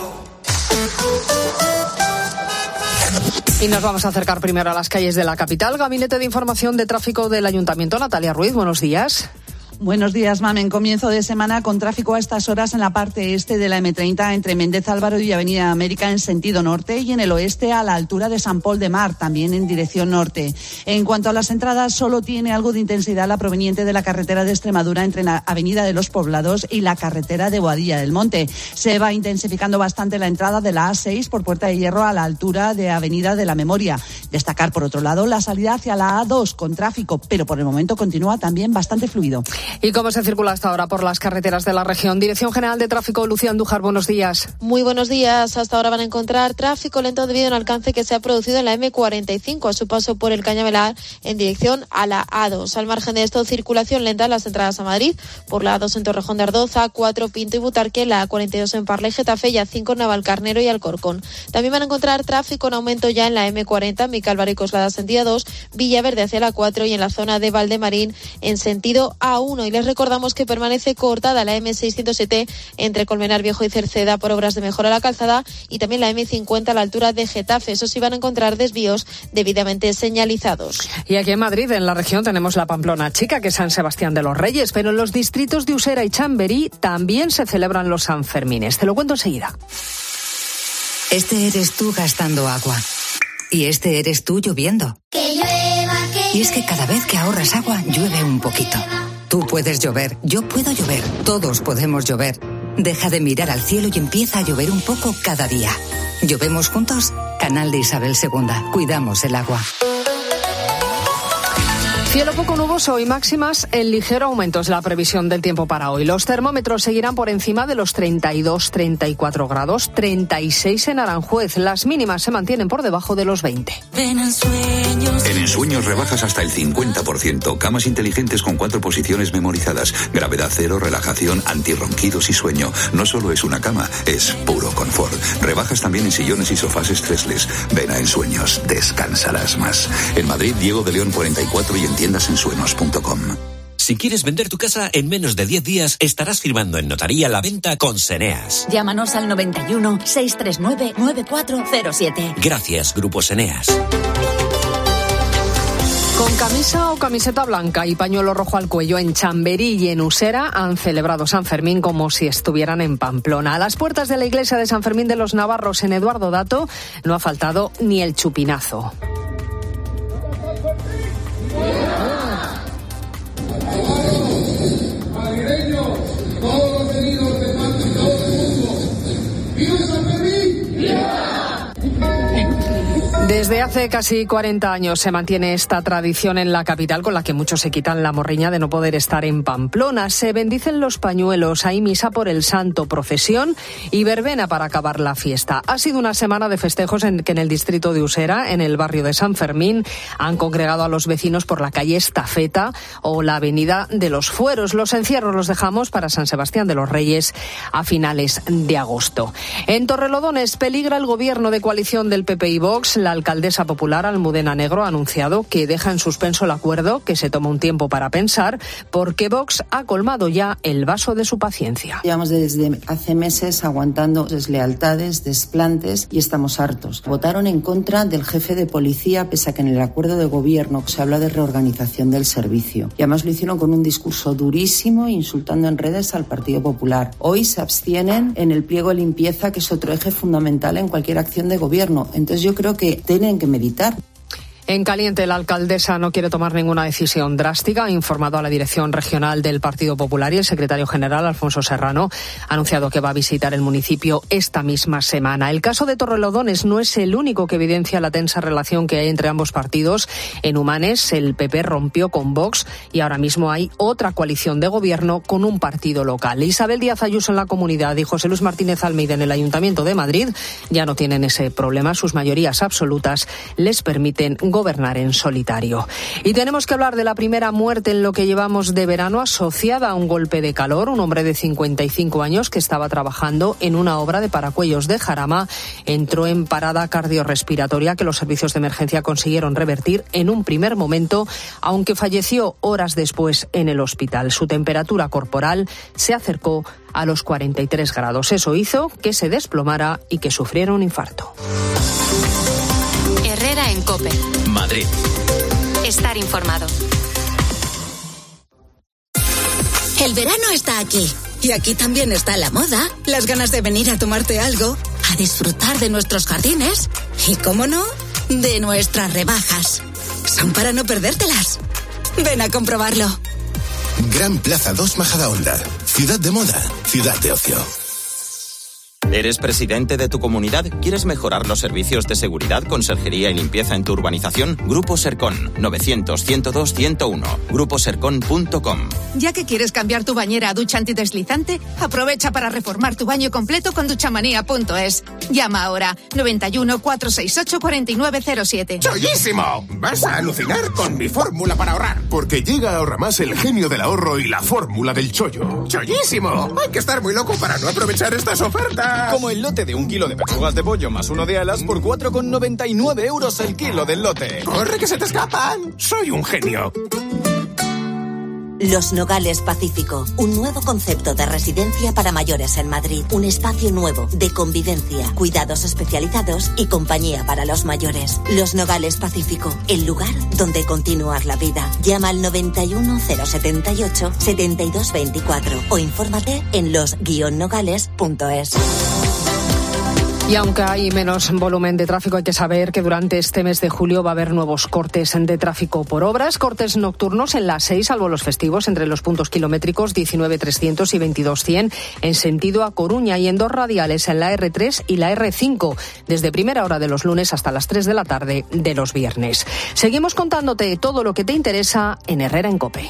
Y nos vamos a acercar primero a las calles de la capital. Gabinete de Información de Tráfico del Ayuntamiento. Natalia Ruiz, buenos días. Buenos días, Mamen. Comienzo de semana con tráfico a estas horas en la parte este de la eme treinta entre Méndez Álvaro y Avenida América en sentido norte y en el oeste a la altura de San Pol de Mar, también en dirección norte. En cuanto a las entradas, solo tiene algo de intensidad la proveniente de la carretera de Extremadura entre la Avenida de los Poblados y la carretera de Boadilla del Monte. Se va intensificando bastante la entrada de la A seis por Puerta de Hierro a la altura de Avenida de la Memoria. Destacar, por otro lado, la salida hacia la A dos con tráfico, pero por el momento continúa también bastante fluido. ¿Y cómo se circula hasta ahora por las carreteras de la región? Dirección General de Tráfico, Lucía Andújar, buenos días. Muy buenos días. Hasta ahora van a encontrar tráfico lento debido a un alcance que se ha producido en la eme cuarenta y cinco a su paso por el Cañaveral en dirección a la A dos. Al margen de esto, circulación lenta en las entradas a Madrid por la A dos en Torrejón de Ardoz, A cuatro Pinto y Butarque, la A cuarenta y dos en Parla y Getafe y A cinco en Navalcarnero y Alcorcón. También van a encontrar tráfico en aumento ya en la eme cuarenta, Micálvaro y Coslada sentido dos, Villaverde hacia la cuatro y en la zona de Valdemarín en sentido A uno. Y les recordamos que permanece cortada la eme seiscientos siete entre Colmenar Viejo y Cerceda por obras de mejora a la calzada y también la eme cincuenta a la altura de Getafe. Eso sí van a encontrar desvíos debidamente señalizados. Y aquí en Madrid, en la región, tenemos la Pamplona Chica, que es San Sebastián de los Reyes, pero en los distritos de Usera y Chamberí también se celebran los Sanfermines. Te lo cuento enseguida. Este eres tú gastando agua. Y este eres tú lloviendo. Que llueva, que y es que cada vez que ahorras agua, llueve un poquito. Tú puedes llover, yo puedo llover, todos podemos llover. Deja de mirar al cielo y empieza a llover un poco cada día. ¿Llovemos juntos? Canal de Isabel segunda. Cuidamos el agua. Cielo poco nuboso y máximas en ligero aumento es la previsión del tiempo para hoy. Los termómetros seguirán por encima de los treinta y dos, treinta y cuatro grados, treinta y seis en Aranjuez. Las mínimas se mantienen por debajo de los veinte. En Ensueños. En Ensueños rebajas hasta el cincuenta por ciento. Camas inteligentes con cuatro posiciones memorizadas. Gravedad cero, relajación, antirronquidos y sueño. No solo es una cama, es puro confort. Rebajas también en sillones y sofás stressless. Ven a Ensueños, descansarás más. En Madrid, Diego de León cuarenta y cuatro y en tiendas ensueños punto com. Si quieres vender tu casa en menos de diez días, estarás firmando en notaría la venta con Seneas. Llámanos al noventa y uno, seiscientos treinta y nueve, noventa y cuatro cero siete. Gracias, Grupo Seneas. Con camisa o camiseta blanca y pañuelo rojo al cuello en Chamberí y en Usera han celebrado San Fermín como si estuvieran en Pamplona. A las puertas de la iglesia de San Fermín de los Navarros en Eduardo Dato no ha faltado ni el chupinazo. Madrileños, todos los venidos de parte y todo el mundo. ¡Viva San Fermín! ¡Viva! Desde hace casi cuarenta años se mantiene esta tradición en la capital con la que muchos se quitan la morriña de no poder estar en Pamplona. Se bendicen los pañuelos, hay misa por el santo, procesión y verbena para acabar la fiesta. Ha sido una semana de festejos en que en el distrito de Usera, en el barrio de San Fermín, han congregado a los vecinos por la calle Estafeta o la avenida de los Fueros. Los encierros los dejamos para San Sebastián de los Reyes a finales de agosto. En Torrelodones peligra el gobierno de coalición del P P y Vox. La alcaldesa popular Almudena Negro ha anunciado que deja en suspenso el acuerdo, que se toma un tiempo para pensar, porque Vox ha colmado ya el vaso de su paciencia. Llevamos desde hace meses aguantando deslealtades, desplantes y estamos hartos. Votaron en contra del jefe de policía, pese a que en el acuerdo de gobierno se habla de reorganización del servicio. Y además lo hicieron con un discurso durísimo, insultando en redes al Partido Popular. Hoy se abstienen en el pliego de limpieza, que es otro eje fundamental en cualquier acción de gobierno. Entonces yo creo que tienen que meditar. En caliente, la alcaldesa no quiere tomar ninguna decisión drástica. Ha informado a la dirección regional del Partido Popular y el secretario general, Alfonso Serrano, ha anunciado que va a visitar el municipio esta misma semana. El caso de Torrelodones no es el único que evidencia la tensa relación que hay entre ambos partidos. En Humanes, el P P rompió con Vox y ahora mismo hay otra coalición de gobierno con un partido local. Isabel Díaz Ayuso en la Comunidad y José Luis Martínez Almeida en el Ayuntamiento de Madrid ya no tienen ese problema. Sus mayorías absolutas les permiten gobernar en solitario. Y tenemos que hablar de la primera muerte en lo que llevamos de verano asociada a un golpe de calor. Un hombre de cincuenta y cinco años que estaba trabajando en una obra de paracuellos de Jarama entró en parada cardiorrespiratoria que los servicios de emergencia consiguieron revertir en un primer momento, aunque falleció horas después en el hospital. Su temperatura corporal se acercó a los cuarenta y tres grados. Eso hizo que se desplomara y que sufriera un infarto. Herrera en COPE. Madrid. Estar informado. El verano está aquí. Y aquí también está la moda, las ganas de venir a tomarte algo, a disfrutar de nuestros jardines y, cómo no, de nuestras rebajas. Son para no perdértelas. Ven a comprobarlo. Gran Plaza dos Majadahonda. Ciudad de moda, ciudad de ocio. ¿Eres presidente de tu comunidad? ¿Quieres mejorar los servicios de seguridad, conserjería y limpieza en tu urbanización? Grupo Sercon, novecientos, ciento dos, ciento uno. grupo sercon punto com. Ya que quieres cambiar tu bañera a ducha antideslizante, aprovecha para reformar tu baño completo con duchamanía punto es. Llama ahora, noventa y uno, cuatrocientos sesenta y ocho, cuarenta y nueve cero siete. ¡Chollísimo! Vas a alucinar con mi fórmula para ahorrar. Porque llega a Ahorramás el genio del ahorro y la fórmula del chollo. ¡Chollísimo! Hay que estar muy loco para no aprovechar estas ofertas. Como el lote de un kilo de pechugas de pollo más uno de alas por cuatro con noventa y nueve euros el kilo del lote. ¡Corre que se te escapan! ¡Soy un genio! Los Nogales Pacífico, un nuevo concepto de residencia para mayores en Madrid. Un espacio nuevo de convivencia, cuidados especializados y compañía para los mayores. Los Nogales Pacífico, el lugar donde continuar la vida. Llama al noventa y uno, cero setenta y ocho, setenta y dos veinticuatro o infórmate en los guion nogales punto es. Y aunque hay menos volumen de tráfico, hay que saber que durante este mes de julio va a haber nuevos cortes de tráfico por obras, cortes nocturnos en la seis, salvo los festivos, entre los puntos kilométricos diecinueve trescientos y veintidós cien, en sentido a Coruña, y en dos radiales, en la erre tres y la erre cinco, desde primera hora de los lunes hasta las tres de la tarde de los viernes. Seguimos contándote todo lo que te interesa en Herrera en COPE.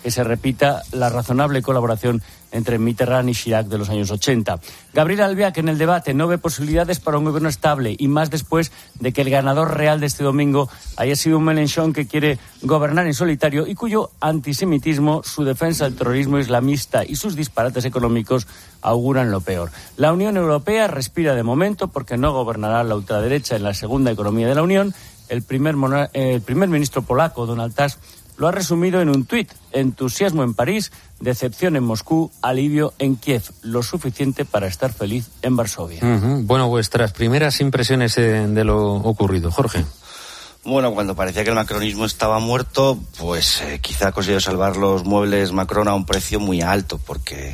que se repita la razonable colaboración entre Mitterrand y Chirac de los años ochenta. Gabriel Albiac en el debate no ve posibilidades para un gobierno estable y más después de que el ganador real de este domingo haya sido un Mélenchon que quiere gobernar en solitario y cuyo antisemitismo, su defensa del terrorismo islamista y sus disparates económicos auguran lo peor. La Unión Europea respira de momento porque no gobernará la ultraderecha en la segunda economía de la Unión. El primer, monar- el primer ministro polaco, Donald Tusk, lo ha resumido en un tuit: entusiasmo en París, decepción en Moscú, alivio en Kiev, lo suficiente para estar feliz en Varsovia. Uh-huh. Bueno, vuestras primeras impresiones de, de lo ocurrido, Jorge. Bueno, cuando parecía que el macronismo estaba muerto, pues eh, quizá ha conseguido salvar los muebles Macron a un precio muy alto, porque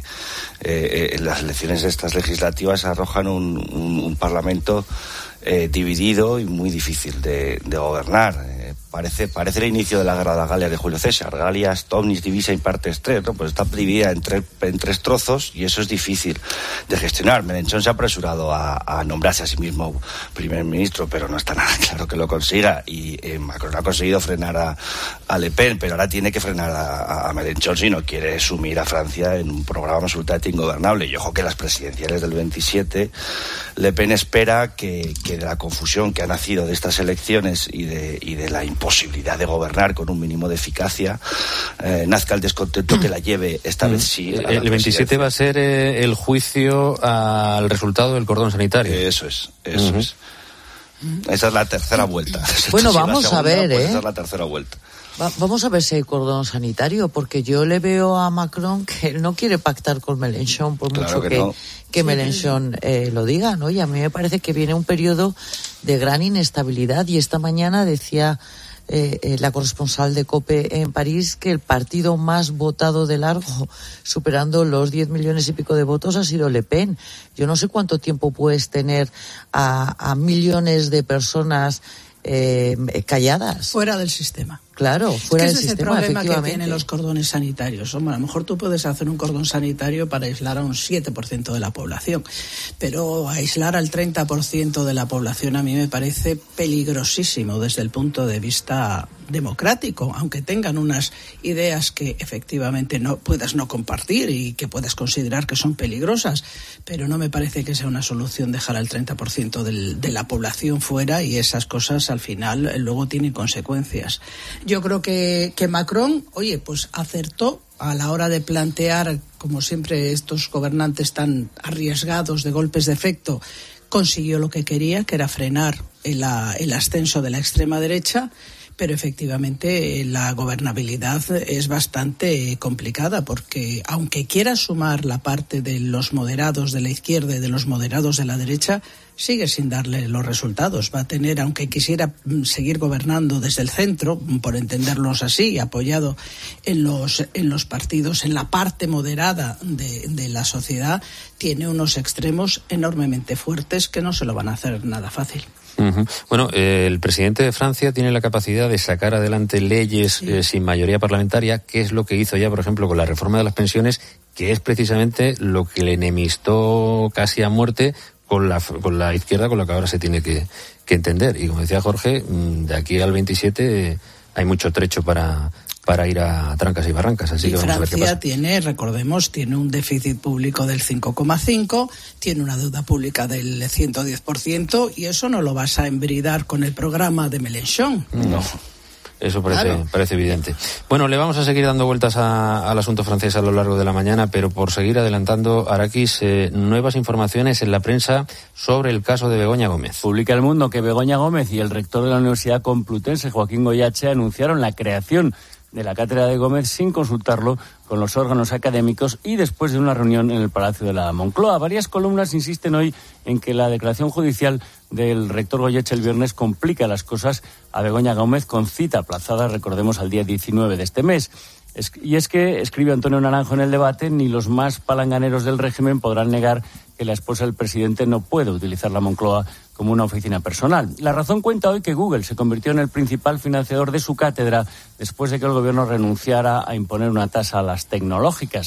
eh, eh, las elecciones estas legislativas arrojan un, un, un parlamento eh, dividido y muy difícil de, de gobernar. Eh, parece parece el inicio de la guerra de las Galias de Julio César. Galias, omnis divisa in partes tres, ¿no? Pues está dividida en tres, en tres trozos y eso es difícil de gestionar. Mélenchon se ha apresurado a, a nombrarse a sí mismo primer ministro, pero no está nada claro que lo consiga. Y eh, Macron ha conseguido frenar a, a Le Pen, pero ahora tiene que frenar a, a, a Mélenchon si no quiere sumir a Francia en un programa absolutamente ingobernable. Y ojo que las presidenciales del veintisiete, Le Pen espera que, que de la confusión que ha nacido de estas elecciones y de, y de la imposibilidad de gobernar con un mínimo de eficacia, eh, nazca el descontento que la lleve esta vez sí. El, el veintisiete va a ser eh, el juicio al resultado del cordón sanitario. Eso es, eso uh-huh. es. Esa es la tercera vuelta. Bueno, si vamos segunda, a ver, pues ¿eh? Esa es la tercera vuelta. Va, vamos a ver si hay cordón sanitario, porque yo le veo a Macron que no quiere pactar con Mélenchon, por claro mucho que, que, no. que Mélenchon eh, lo diga, ¿no? Y a mí me parece que viene un periodo de gran inestabilidad, y esta mañana decía eh, eh, la corresponsal de COPE en París que el partido más votado de largo, superando los diez millones y pico de votos, ha sido Le Pen. Yo no sé cuánto tiempo puedes tener a, a millones de personas eh, calladas. Fuera del sistema. Claro, fuera es que del ese sistema, es el problema que efectivamente. tienen los cordones sanitarios. Hombre, a lo mejor tú puedes hacer un cordón sanitario para aislar a un siete por ciento de la población, pero aislar al treinta por ciento de la población a mí me parece peligrosísimo desde el punto de vista democrático, aunque tengan unas ideas que efectivamente no puedas no compartir y que puedas considerar que son peligrosas, pero no me parece que sea una solución dejar al treinta por ciento del, de la población fuera, y esas cosas al final eh, luego tienen consecuencias. Yo creo que, que Macron, oye, pues acertó a la hora de plantear, como siempre estos gobernantes tan arriesgados de golpes de efecto, consiguió lo que quería, que era frenar el, el ascenso de la extrema derecha, pero efectivamente la gobernabilidad es bastante complicada, porque aunque quiera sumar la parte de los moderados de la izquierda y de los moderados de la derecha, sigue sin darle los resultados. Va a tener, aunque quisiera seguir gobernando desde el centro, por entenderlos así, apoyado en los en los partidos, en la parte moderada de, de la sociedad, tiene unos extremos enormemente fuertes que no se lo van a hacer nada fácil. Uh-huh. Bueno, eh, el presidente de Francia tiene la capacidad de sacar adelante leyes sí. eh, sin mayoría parlamentaria, que es lo que hizo ya, por ejemplo, con la reforma de las pensiones, que es precisamente lo que le enemistó casi a muerte con la con la izquierda, con la que ahora se tiene que, que entender. Y como decía Jorge, de aquí al veintisiete eh, hay mucho trecho para para ir a trancas y barrancas, así y que vamos Francia a ver qué pasa. tiene, recordemos, tiene un déficit público del cinco coma cinco, tiene una deuda pública del ciento diez por ciento, y eso no lo vas a embridar con el programa de Mélenchon. No. Eso parece, claro. parece evidente. Bueno, le vamos a seguir dando vueltas a, al asunto francés a lo largo de la mañana, pero por seguir adelantando, Araquis, eh, nuevas informaciones en la prensa sobre el caso de Begoña Gómez. Publica El Mundo que Begoña Gómez y el rector de la Universidad Complutense, Joaquín Goyache, anunciaron la creación de la cátedra de Gómez sin consultarlo con los órganos académicos y después de una reunión en el Palacio de la Moncloa. Varias columnas insisten hoy en que la declaración judicial del rector Goyeche el viernes complica las cosas a Begoña Gómez, con cita aplazada, recordemos, al día diecinueve de este mes. Es, y es que, escribe Antonio Naranjo en El Debate, ni los más palanganeros del régimen podrán negar que la esposa del presidente no puede utilizar la Moncloa como una oficina personal. La Razón cuenta hoy que Google se convirtió en el principal financiador de su cátedra después de que el gobierno renunciara a imponer una tasa a las tecnológicas.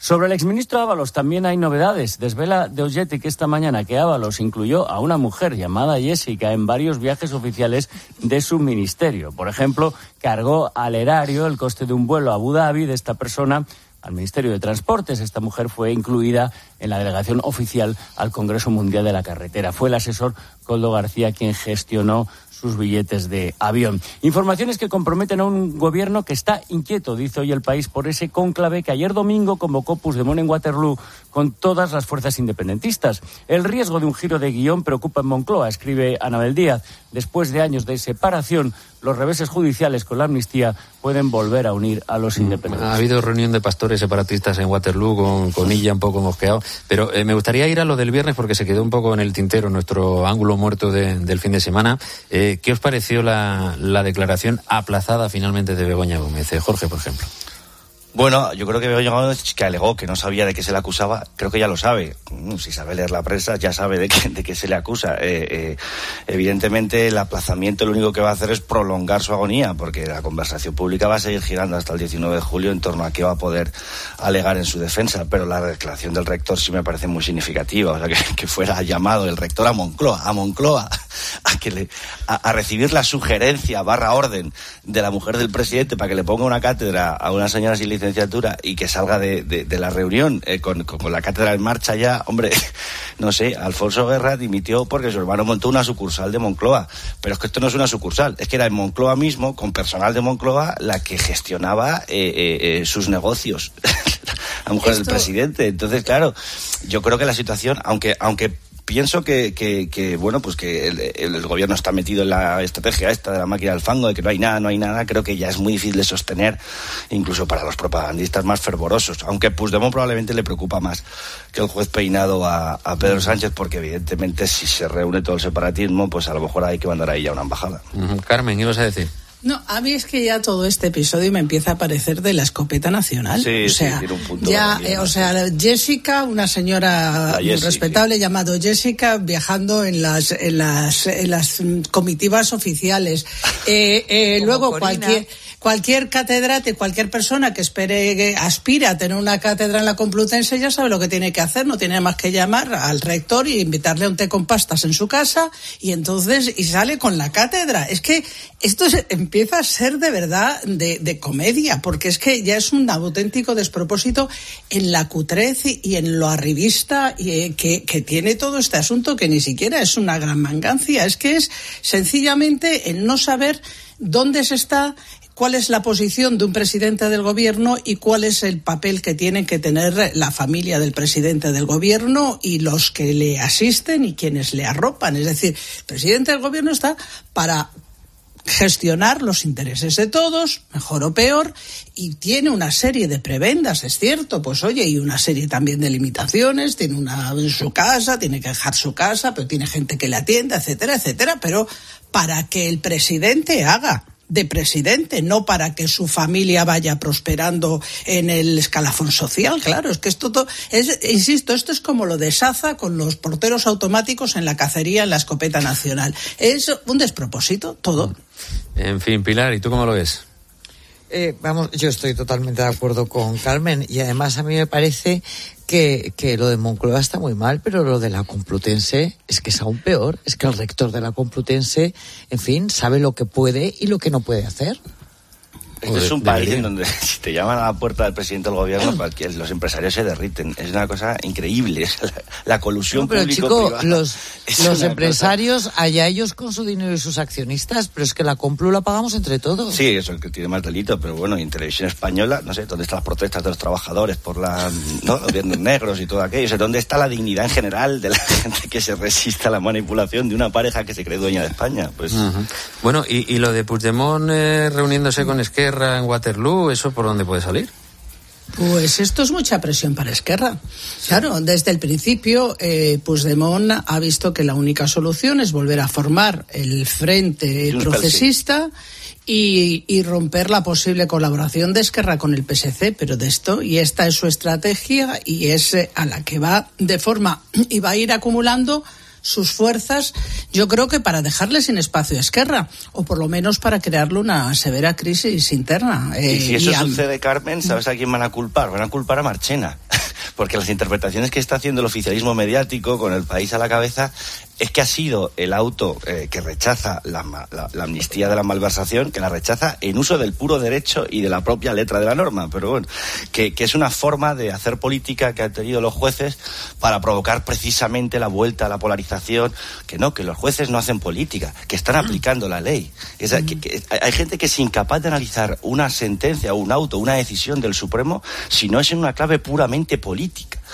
Sobre el exministro Ábalos también hay novedades. Desvela de Oggetti esta mañana que Ábalos incluyó a una mujer llamada Jessica en varios viajes oficiales de su ministerio. Por ejemplo, cargó al erario el coste de un vuelo a Abu Dhabi de esta persona al Ministerio de Transportes. Esta mujer fue incluida en la delegación oficial al Congreso Mundial de la Carretera. Fue el asesor Koldo García quien gestionó sus billetes de avión. Informaciones que comprometen a un gobierno que está inquieto, dice hoy El País, por ese cónclave que ayer domingo convocó Puigdemont en Waterloo con todas las fuerzas independentistas. El riesgo de un giro de guión preocupa en Moncloa, escribe Anabel Díaz. Después de años de separación, los reveses judiciales con la amnistía pueden volver a unir a los independentistas. Ha habido reunión de pastores separatistas en Waterloo con, con Illa un poco mosqueado, pero eh, me gustaría ir a lo del viernes porque se quedó un poco en el tintero nuestro ángulo muerto de, del fin de semana. Eh, ¿Qué os pareció la, la declaración aplazada finalmente de Begoña Gómez? Eh, Jorge, por ejemplo. Bueno, yo creo que Begoña Gómez, que alegó que no sabía de qué se le acusaba, creo que ya lo sabe. Si sabe leer la prensa, ya sabe de qué, de qué se le acusa. Eh, eh, evidentemente, el aplazamiento lo único que va a hacer es prolongar su agonía, porque la conversación pública va a seguir girando hasta el diecinueve de julio en torno a qué va a poder alegar en su defensa. Pero la declaración del rector sí me parece muy significativa. O sea, que, que fuera llamado el rector a Moncloa, a Moncloa, a, que le, a, a recibir la sugerencia barra orden de la mujer del presidente para que le ponga una cátedra a una señora sin licenciatura y que salga de, de, de la reunión eh, con, con la cátedra en marcha ya. Hombre, no sé, Alfonso Guerra dimitió porque su hermano montó una sucursal de Moncloa, pero es que esto no es una sucursal, es que era en Moncloa mismo, con personal de Moncloa, la que gestionaba eh, eh, eh, sus negocios la mujer esto... del presidente. Entonces, claro, yo creo que la situación, aunque aunque pienso que, que, que bueno, pues que el, el, el gobierno está metido en la estrategia esta de la máquina del fango, de que no hay nada, no hay nada, creo que ya es muy difícil de sostener, incluso para los propagandistas más fervorosos, aunque Puigdemont probablemente le preocupa más que el juez peinado a, a Pedro Sánchez, porque evidentemente si se reúne todo el separatismo, pues a lo mejor hay que mandar ahí ya una embajada. Uh-huh. Carmen, ¿qué ibas a decir? No, a mí es que ya todo este episodio me empieza a parecer de la escopeta nacional. Sí, o sea, sí, tiene un punto ya, eh, o sea, Jessica, una señora muy respetable, sí, llamado Jessica, viajando en las en las en las comitivas oficiales. Eh, eh, luego Corina. cualquier cualquier catedrático, cualquier persona que espere, que aspire a tener una cátedra en la Complutense ya sabe lo que tiene que hacer, no tiene más que llamar al rector y invitarle a un té con pastas en su casa y entonces y sale con la cátedra. Es que esto es, empieza a ser de verdad de, de comedia, porque es que ya es un auténtico despropósito en la cutrez y, y en lo arribista y, eh, que, que tiene todo este asunto, que ni siquiera es una gran mangancia, es que es sencillamente el no saber dónde se está, cuál es la posición de un presidente del gobierno y cuál es el papel que tiene que tener la familia del presidente del gobierno y los que le asisten y quienes le arropan. Es decir, el presidente del gobierno está para gestionar los intereses de todos, mejor o peor, y tiene una serie de prebendas, es cierto, pues oye, y una serie también de limitaciones, tiene una en su casa, tiene que dejar su casa, pero tiene gente que le atiende, etcétera, etcétera, pero para que el presidente haga de presidente, no para que su familia vaya prosperando en el escalafón social. Claro, es que esto todo, es, insisto, esto es como lo de Saza con los porteros automáticos en la cacería en la escopeta nacional. Es un despropósito todo. En fin, Pilar, ¿y tú cómo lo ves? Eh, vamos, yo estoy totalmente de acuerdo con Carmen y además a mí me parece que, que lo de Moncloa está muy mal, pero lo de la Complutense es que es aún peor. Es que el rector de la Complutense, en fin, sabe lo que puede y lo que no puede hacer. Este es un país en donde si te llaman a la puerta del presidente del gobierno, los empresarios se derriten. Es una cosa increíble. La, la colusión no, pero público-privada. Chico, los, los empresarios, cosa... allá ellos con su dinero y sus accionistas, pero es que la Complu la pagamos entre todos. Sí, eso es que tiene más delito, pero bueno, y en Televisión Española, no sé, ¿dónde están las protestas de los trabajadores por la, ¿no? los viernes negros y todo aquello? O sea, ¿dónde está la dignidad en general de la gente que se resiste a la manipulación de una pareja que se cree dueña de España? Pues uh-huh. Bueno, y, y lo de Puigdemont eh, reuniéndose con Esquerra en Waterloo, ¿eso por dónde puede salir? Pues esto es mucha presión para Esquerra. Claro, desde el principio eh, Puigdemont ha visto que la única solución es volver a formar el frente procesista y, y romper la posible colaboración de Esquerra con el P S C, pero de esto, y esta es su estrategia y es a la que va de forma, y va a ir acumulando sus fuerzas, yo creo que para dejarle sin espacio a Esquerra, o por lo menos para crearle una severa crisis interna. Eh, y si eso y a... sucede, Carmen, ¿sabes a quién van a culpar? Van a culpar a Marchena. Porque las interpretaciones que está haciendo el oficialismo mediático, con el país a la cabeza, es que ha sido el auto eh, que rechaza la, la, la amnistía de la malversación, que la rechaza en uso del puro derecho y de la propia letra de la norma. Pero bueno, que, que es una forma de hacer política que han tenido los jueces para provocar precisamente la vuelta a la polarización. Que no, que los jueces no hacen política, que están aplicando la ley. Es, que, que, hay gente que es incapaz de analizar una sentencia o un auto, una decisión del Supremo, si no es en una clave puramente política.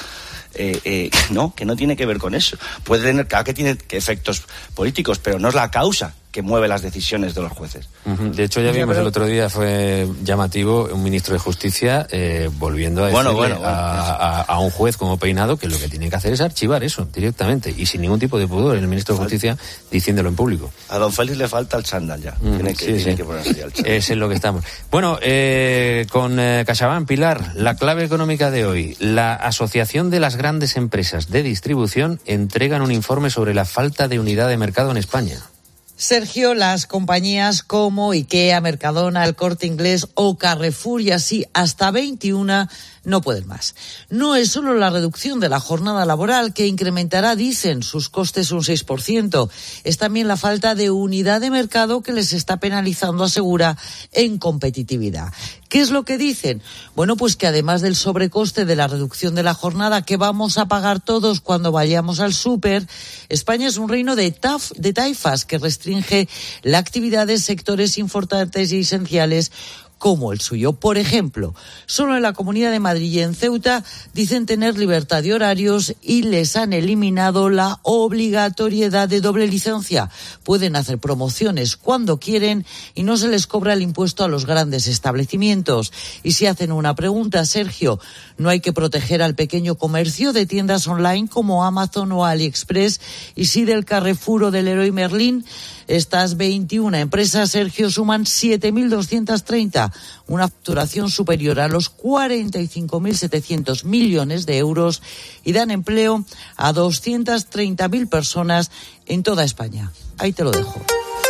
Eh, eh, no, que no tiene que ver con eso. Puede tener, claro que tiene efectos políticos, pero no es la causa que mueve las decisiones de los jueces. Uh-huh. De hecho, ya vimos el otro día, fue llamativo, un ministro de Justicia eh, volviendo a bueno, decirle bueno, bueno, a, a, a un juez como Peinado que lo que tiene que hacer es archivar eso directamente y sin ningún tipo de pudor, el ministro de Justicia diciéndolo en público. A don Félix le falta el chándal ya. Uh-huh. Tiene que, sí, tiene sí. que ponerse ya el chándal. Es en lo que estamos. Bueno, eh, con eh, CaixaBank, Pilar, la clave económica de hoy. La Asociación de las Grandes Empresas de Distribución entregan un informe sobre la falta de unidad de mercado en España. Sergio, las compañías como IKEA, Mercadona, El Corte Inglés o Carrefour y así hasta veintiuna no pueden más. No es solo la reducción de la jornada laboral que incrementará, dicen, sus costes un seis por ciento. Es también la falta de unidad de mercado que les está penalizando, asegura, en competitividad. ¿Qué es lo que dicen? Bueno, pues que además del sobrecoste de la reducción de la jornada que vamos a pagar todos cuando vayamos al súper, España es un reino de, taf, de taifas que restringe la actividad de sectores importantes y esenciales como el suyo. Por ejemplo, solo en la Comunidad de Madrid y en Ceuta dicen tener libertad de horarios y les han eliminado la obligatoriedad de doble licencia. Pueden hacer promociones cuando quieren y no se les cobra el impuesto a los grandes establecimientos. Y si hacen una pregunta, Sergio, no hay que proteger al pequeño comercio de tiendas online como Amazon o AliExpress, y sí del Carrefour o del Leroy Merlin. Estas veintiuna empresas, Sergio, suman siete mil doscientos treinta, una facturación superior a los cuarenta y cinco mil setecientos millones de euros y dan empleo a doscientas treinta mil personas en toda España. Ahí te lo dejo.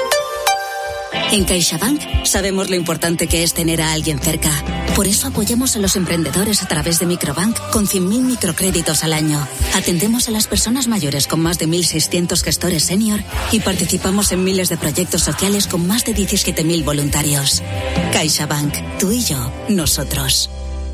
En CaixaBank sabemos lo importante que es tener a alguien cerca. Por eso apoyamos a los emprendedores a través de Microbank con cien mil microcréditos al año. Atendemos a las personas mayores con más de mil seiscientos gestores senior y participamos en miles de proyectos sociales con más de diecisiete mil voluntarios. CaixaBank, tú y yo, nosotros.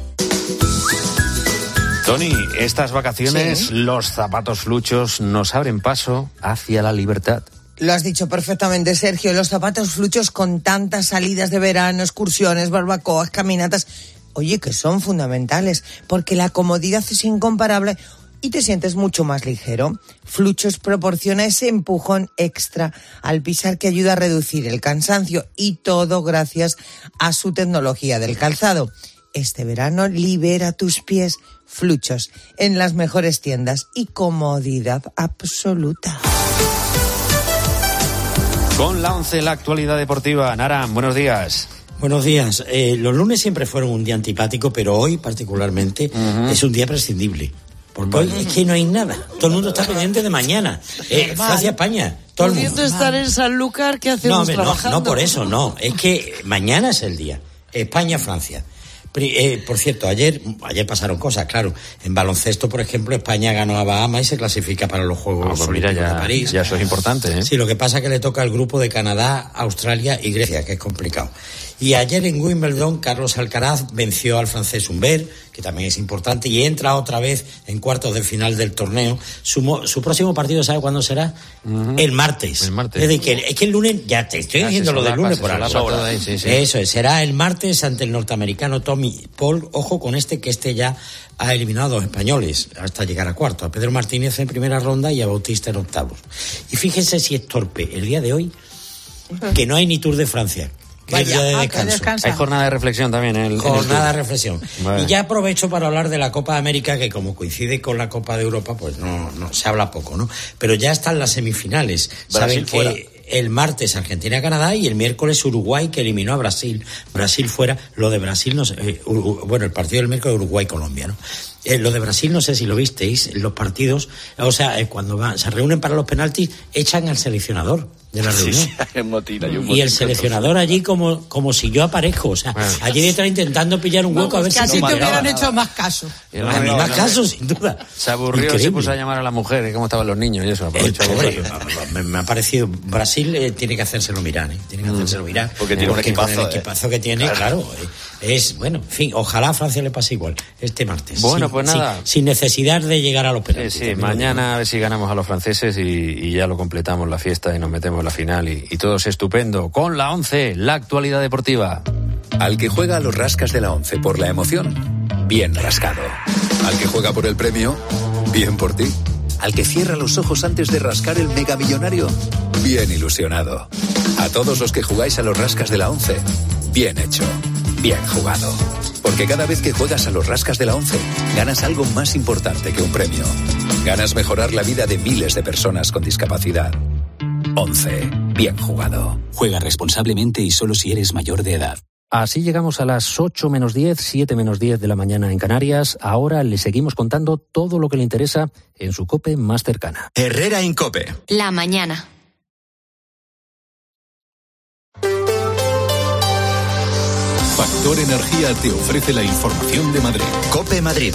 Tony, estas vacaciones, sí. Los zapatos fluchos nos abren paso hacia la libertad. Lo has dicho perfectamente, Sergio. Los zapatos fluchos con tantas salidas de verano, excursiones, barbacoas, caminatas, oye, que son fundamentales, porque la comodidad es incomparable y te sientes mucho más ligero. Fluchos proporciona ese empujón extra al pisar que ayuda a reducir el cansancio, y todo gracias a su tecnología del calzado. Este verano libera tus pies. Fluchos en las mejores tiendas y comodidad absoluta. Con la once, la actualidad deportiva. Naran, buenos días. Buenos días. Eh, los lunes siempre fueron un día antipático, pero hoy particularmente uh-huh. es un día prescindible. Porque hoy es que no hay nada. Todo el mundo está pendiente de mañana. Eh, Francia-España. Todo el mundo. Pudiendo estar en Sanlúcar, ¿qué hacemos no, trabajando? No, no por eso, no. Es que mañana es el día. España-Francia. Eh, por cierto, ayer ayer pasaron cosas, claro. En baloncesto, por ejemplo, España ganó a Bahamas y se clasifica para los Juegos ah, pues mira, Olímpicos ya, de París. Ya eso es importante, ¿eh? Sí, lo que pasa es que le toca al grupo de Canadá, Australia y Grecia, que es complicado. Y ayer en Wimbledon, Carlos Alcaraz venció al francés Humbert, que también es importante, y entra otra vez en cuartos de final del torneo. Su, su próximo partido, ¿sabe cuándo será? Uh-huh. El martes. El martes. Es decir, que, es que el lunes, ya te estoy ya diciendo lo del lunes por ahora. Sí, sí. Eso es, será el martes ante el norteamericano Tommy Paul. Ojo con este, que este ya ha eliminado a dos españoles hasta llegar a cuarto. A Pedro Martínez en primera ronda y a Bautista en octavos. Y fíjense si es torpe el día de hoy, que no hay ni Tour de Francia. Que es día de descanso. Hay jornada de reflexión también. En el, jornada en de reflexión. Vale. Y ya aprovecho para hablar de la Copa de América, que como coincide con la Copa de Europa, pues no, no se habla poco, ¿no? Pero ya están las semifinales. Saben que fuera. El martes Argentina-Canadá y el miércoles Uruguay, que eliminó a Brasil. Brasil fuera. Lo de Brasil, no sé, eh, Uruguay, bueno, el partido del miércoles Uruguay-Colombia, ¿no? Eh, lo de Brasil, no sé si lo visteis, los partidos, o sea, eh, cuando van, se reúnen para los penaltis, echan al seleccionador de la reunión. Sí, sí, un motín, hay un y el motín seleccionador allí como, como si yo aparezco, o sea, bueno, allí detrás intentando pillar un hueco. Vamos, a ver que si así no te hubieran nada. hecho más caso. No, a mí más caso, sin duda. Se aburrió, Increíble. se puso a llamar a la mujer, cómo estaban los niños y eso. El pobre, me, me ha parecido, Brasil eh, tiene que hacérselo mirar, ¿eh? Tiene que hacérselo mirar. Porque tiene un equipazo, con el equipazo eh. que tiene, claro, eh, es, bueno, en fin, ojalá a Francia le pase igual este martes. Bueno, sin, pues nada. Sin, sin necesidad de llegar a los penaltis. Sí, sí, mañana a ver si ganamos a los franceses y, y ya lo completamos la fiesta y nos metemos en la final y, y todo es estupendo. Con la once, la actualidad deportiva. Al que juega a los rascas de la once por la emoción, bien rascado. Al que juega por el premio, bien por ti. Al que cierra los ojos antes de rascar el megamillonario, bien ilusionado. A todos los que jugáis a los rascas de la once, bien hecho, bien jugado. Porque cada vez que juegas a los rascas de la once, ganas algo más importante que un premio. Ganas mejorar la vida de miles de personas con discapacidad. once. Bien jugado. Juega responsablemente y solo si eres mayor de edad. Así llegamos a las ocho menos diez, siete menos diez de la mañana en Canarias. Ahora le seguimos contando todo lo que le interesa en su COPE más cercana. Herrera Incope. La mañana. Factor Energía te ofrece la información de Madrid. COPE Madrid.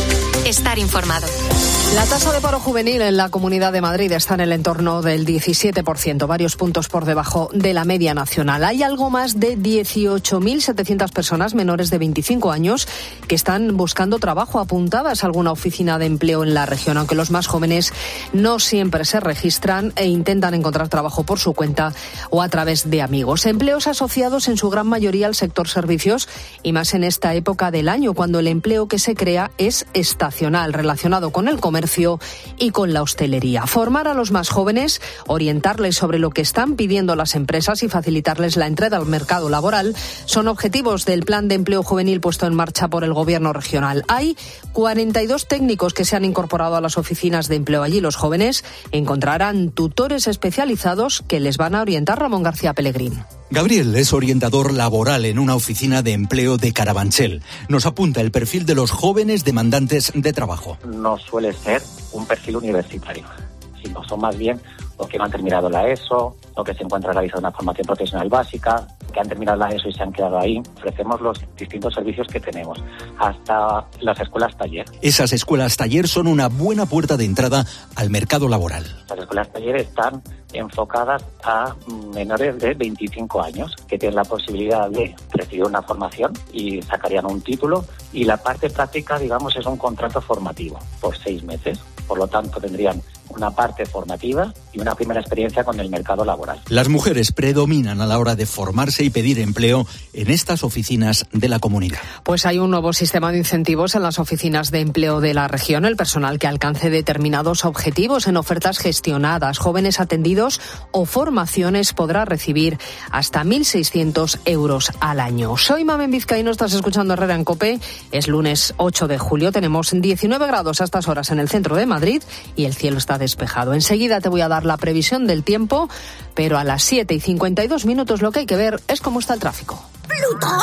Estar informado. La tasa de paro juvenil en la Comunidad de Madrid está en el entorno del diecisiete por ciento, varios puntos por debajo de la media nacional. Hay algo más de dieciocho mil setecientas personas menores de veinticinco años que están buscando trabajo, apuntadas a alguna oficina de empleo en la región, aunque los más jóvenes no siempre se registran e intentan encontrar trabajo por su cuenta o a través de amigos. Empleos asociados en su gran mayoría al sector servicios y más en esta época del año, cuando el empleo que se crea es estacional, relacionado con el comercio y con la hostelería. Formar a los más jóvenes, orientarles sobre lo que están pidiendo las empresas y facilitarles la entrada al mercado laboral son objetivos del Plan de Empleo Juvenil puesto en marcha por el Gobierno regional. Hay cuarenta y dos técnicos que se han incorporado a las oficinas de empleo. Allí los jóvenes encontrarán tutores especializados que les van a orientar. Ramón García Pellegrín. Gabriel es orientador laboral en una oficina de empleo de Carabanchel. Nos apunta el perfil de los jóvenes demandantes de trabajo. No suele ser un perfil universitario, sino son más bien los que no han terminado la ESO, los que se encuentran realizando una formación profesional básica, que han terminado la ESO y se han quedado ahí. Ofrecemos los distintos servicios que tenemos, hasta las escuelas taller. Esas escuelas taller son una buena puerta de entrada al mercado laboral. Las escuelas taller están enfocadas a menores de veinticinco años, que tienen la posibilidad de recibir una formación y sacarían un título, y la parte práctica, digamos, es un contrato formativo por seis meses. Por lo tanto, tendrían una parte formativa y una primera experiencia con el mercado laboral. Las mujeres predominan a la hora de formarse y pedir empleo en estas oficinas de la comunidad. Pues hay un nuevo sistema de incentivos en las oficinas de empleo de la región. El personal que alcance determinados objetivos en ofertas gestionadas, jóvenes atendidos o formaciones podrá recibir hasta mil seiscientos euros al año. Soy Mamen Vizcaíno, estás escuchando Herrera en COPE. Es lunes ocho de julio, tenemos diecinueve grados a estas horas en el centro de Madrid y el cielo está despejado. Enseguida te voy a dar la previsión del tiempo, pero a las siete y cincuenta y dos minutos lo que hay que ver es cómo está el tráfico. ¿Plutón?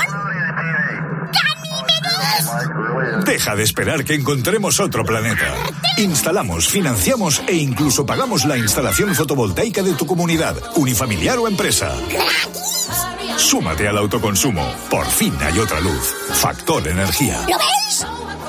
¿Ganímedes? Deja de esperar que encontremos otro planeta. Instalamos, financiamos e incluso pagamos la instalación fotovoltaica de tu comunidad, unifamiliar o empresa. Súmate al autoconsumo. Por fin hay otra luz. Factor Energía. ¿Lo ves?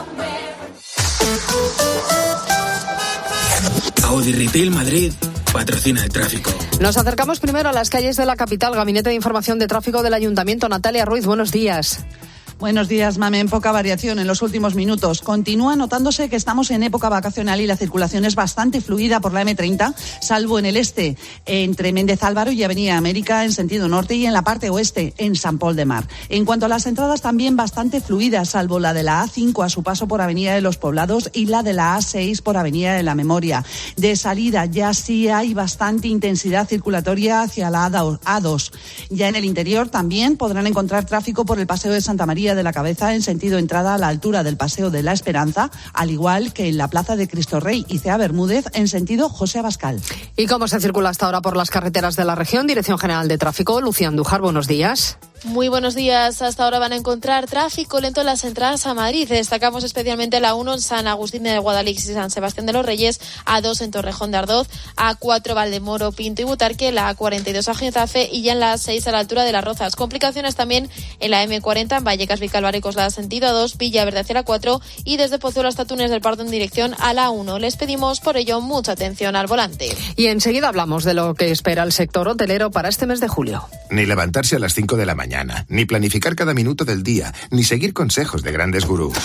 Audi Retail Madrid patrocina el tráfico. Nos acercamos primero a las calles de la capital. Gabinete de Información de Tráfico del Ayuntamiento. Natalia Ruiz, buenos días. Buenos días, Mamen. Poca variación en los últimos minutos. Continúa notándose que estamos en época vacacional y la circulación es bastante fluida por la eme treinta, salvo en el este, entre Méndez Álvaro y Avenida América en sentido norte, y en la parte oeste, en San Pol de Mar. En cuanto a las entradas, también bastante fluidas, salvo la de la a cinco a su paso por Avenida de los Poblados y la de la a seis por Avenida de la Memoria. De salida ya sí hay bastante intensidad circulatoria hacia la a dos. Ya en el interior también podrán encontrar tráfico por el Paseo de Santa María de la Cabeza en sentido entrada a la altura del Paseo de la Esperanza, al igual que en la Plaza de Cristo Rey y C A Bermúdez en sentido José Abascal. ¿Y cómo se circula hasta ahora por las carreteras de la región? Dirección General de Tráfico, Lucía Andújar, buenos días. Muy buenos días. Hasta ahora van a encontrar tráfico lento en las entradas a Madrid. Destacamos especialmente la uno en San Agustín de Guadalix y San Sebastián de los Reyes, A dos en Torrejón de Ardoz, A cuatro Valdemoro, Pinto y Butarque, la A cuarenta y dos a Getafe y ya en la A seis a la altura de Las Rozas. Complicaciones también en la eme cuarenta en Vallecas, Vicálvaro y Coslada sentido A dos, Villaverde hacia la cuatro y desde Pozuelo hasta Túnez del Pardo en dirección a la uno. Les pedimos por ello mucha atención al volante. Y enseguida hablamos de lo que espera el sector hotelero para este mes de julio. Ni levantarse a las cinco de la mañana, ni planificar cada minuto del día, ni seguir consejos de grandes gurús.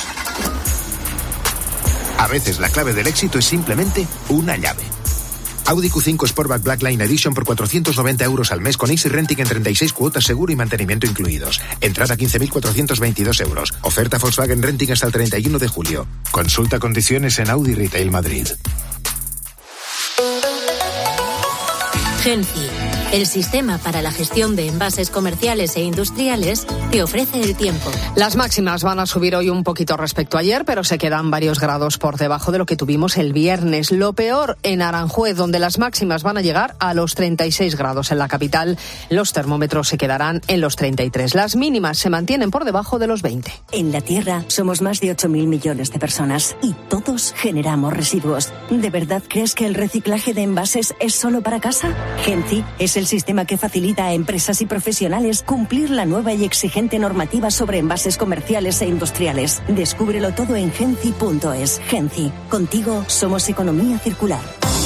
A veces la clave del éxito es simplemente una llave. Audi Q cinco Sportback Blackline Edition por cuatrocientos noventa euros al mes con Easy Renting en treinta y seis cuotas, seguro y mantenimiento incluidos. Entrada quince mil cuatrocientos veintidós euros. Oferta Volkswagen Renting hasta el treinta y uno de julio. Consulta condiciones en Audi Retail Madrid. Genci, el sistema para la gestión de envases comerciales e industriales que ofrece el tiempo. Las máximas van a subir hoy un poquito respecto a ayer, pero se quedan varios grados por debajo de lo que tuvimos el viernes. Lo peor en Aranjuez, donde las máximas van a llegar a los treinta y seis grados. En la capital, los termómetros se quedarán en los treinta y tres. Las mínimas se mantienen por debajo de los veinte. En la Tierra somos más de ocho mil millones de personas y todos generamos residuos. ¿De verdad crees que el reciclaje de envases es solo para casa? Genci es el sistema que facilita a empresas y profesionales cumplir la nueva y exigente normativa sobre envases comerciales e industriales. Descúbrelo todo en genci punto es. Genci, contigo somos economía circular.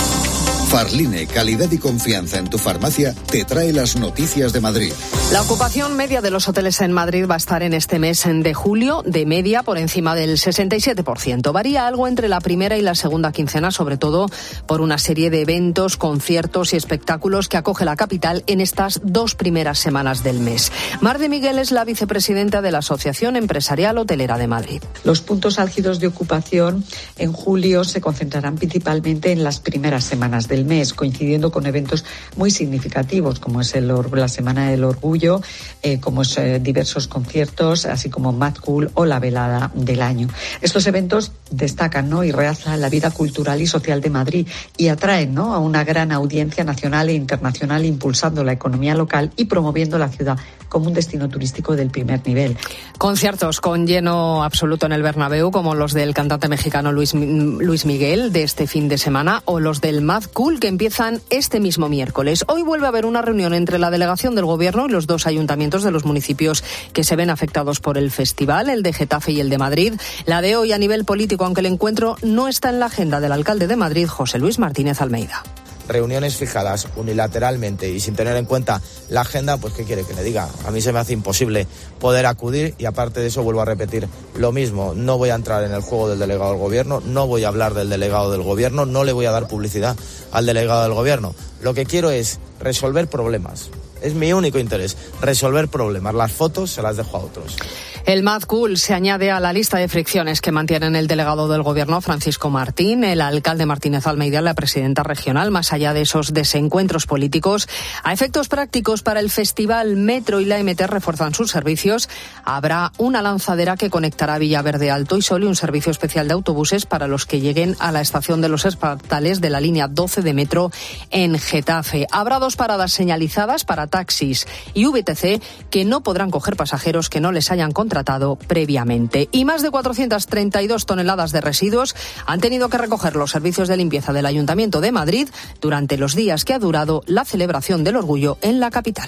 Farline, calidad y confianza en tu farmacia, te trae las noticias de Madrid. La ocupación media de los hoteles en Madrid va a estar en este mes de julio de media por encima del sesenta y siete por ciento. Varía algo entre la primera y la segunda quincena, sobre todo por una serie de eventos, conciertos y espectáculos que acoge la capital en estas dos primeras semanas del mes. Mar de Miguel es la vicepresidenta de la Asociación Empresarial Hotelera de Madrid. Los puntos álgidos de ocupación en julio se concentrarán principalmente en las primeras semanas del mes, coincidiendo con eventos muy significativos como es el, la Semana del Orgullo, eh, como es eh, diversos conciertos, así como Mad Cool o la Velada del Año. Estos eventos destacan, ¿no?, y realzan la vida cultural y social de Madrid y atraen, ¿no?, a una gran audiencia nacional e internacional, impulsando la economía local y promoviendo la ciudad como un destino turístico del primer nivel. Conciertos con lleno absoluto en el Bernabéu, como los del cantante mexicano Luis, Luis Miguel de este fin de semana o los del Mad Cool que empiezan este mismo miércoles. Hoy vuelve a haber una reunión entre la delegación del Gobierno y los dos ayuntamientos de los municipios que se ven afectados por el festival, el de Getafe y el de Madrid. La de hoy a nivel político, aunque el encuentro no está en la agenda del alcalde de Madrid, José Luis Martínez Almeida. Reuniones fijadas unilateralmente y sin tener en cuenta la agenda, pues ¿qué quiere que le diga? A mí se me hace imposible poder acudir y aparte de eso vuelvo a repetir lo mismo. No voy a entrar en el juego del delegado del gobierno, no voy a hablar del delegado del gobierno, no le voy a dar publicidad al delegado del gobierno. Lo que quiero es resolver problemas. Es mi único interés, resolver problemas. Las fotos se las dejo a otros. El Mad Cool se añade a la lista de fricciones que mantienen el delegado del Gobierno, Francisco Martín, el alcalde Martínez Almeida, la presidenta regional. Más allá de esos desencuentros políticos, a efectos prácticos para el festival, Metro y la eme te refuerzan sus servicios. Habrá una lanzadera que conectará Villaverde Alto y Sol y un servicio especial de autobuses para los que lleguen a la estación de los Espartales de la línea doce de Metro en Getafe. Habrá dos paradas señalizadas para taxis y ve te ce que no podrán coger pasajeros que no les hayan contratado tratado previamente. Y más de cuatrocientas treinta y dos toneladas de residuos han tenido que recoger los servicios de limpieza del Ayuntamiento de Madrid durante los días que ha durado la celebración del Orgullo en la capital.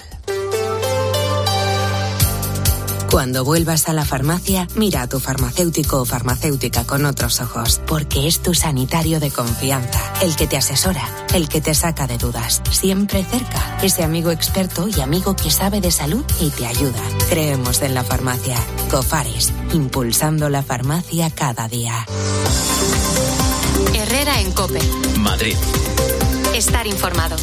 Cuando vuelvas a la farmacia, mira a tu farmacéutico o farmacéutica con otros ojos, porque es tu sanitario de confianza, el que te asesora, el que te saca de dudas, siempre cerca, ese amigo experto y amigo que sabe de salud y te ayuda. Creemos en la farmacia. Cofares, impulsando la farmacia cada día. Herrera en COPE. Madrid. Estar informado.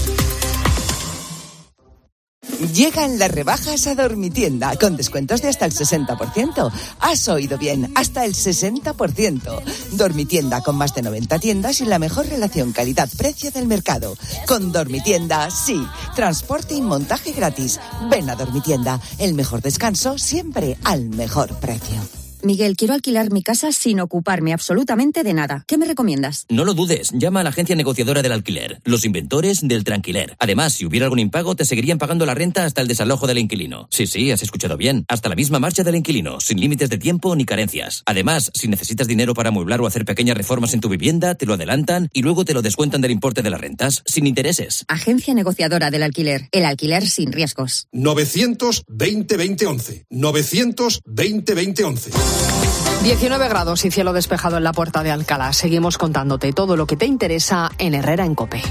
Llegan las rebajas a Dormitienda, con descuentos de hasta el sesenta por ciento. Has oído bien, hasta el sesenta por ciento. Dormitienda, con más de noventa tiendas y la mejor relación calidad-precio del mercado. Con Dormitienda, sí. Transporte y montaje gratis. Ven a Dormitienda, el mejor descanso siempre al mejor precio. Miguel, quiero alquilar mi casa sin ocuparme absolutamente de nada. ¿Qué me recomiendas? No lo dudes, llama a la agencia negociadora del alquiler, los inventores del tranquiler. Además, si hubiera algún impago, te seguirían pagando la renta hasta el desalojo del inquilino. Sí, sí, has escuchado bien. Hasta la misma marcha del inquilino, sin límites de tiempo ni carencias. Además, si necesitas dinero para amueblar o hacer pequeñas reformas en tu vivienda, te lo adelantan y luego te lo descuentan del importe de las rentas, sin intereses. Agencia negociadora del alquiler. El alquiler sin riesgos. novecientos veinte veinte once. novecientos veinte veinte once. diecinueve grados y cielo despejado en la Puerta de Alcalá. Seguimos contándote todo lo que te interesa en Herrera en COPE.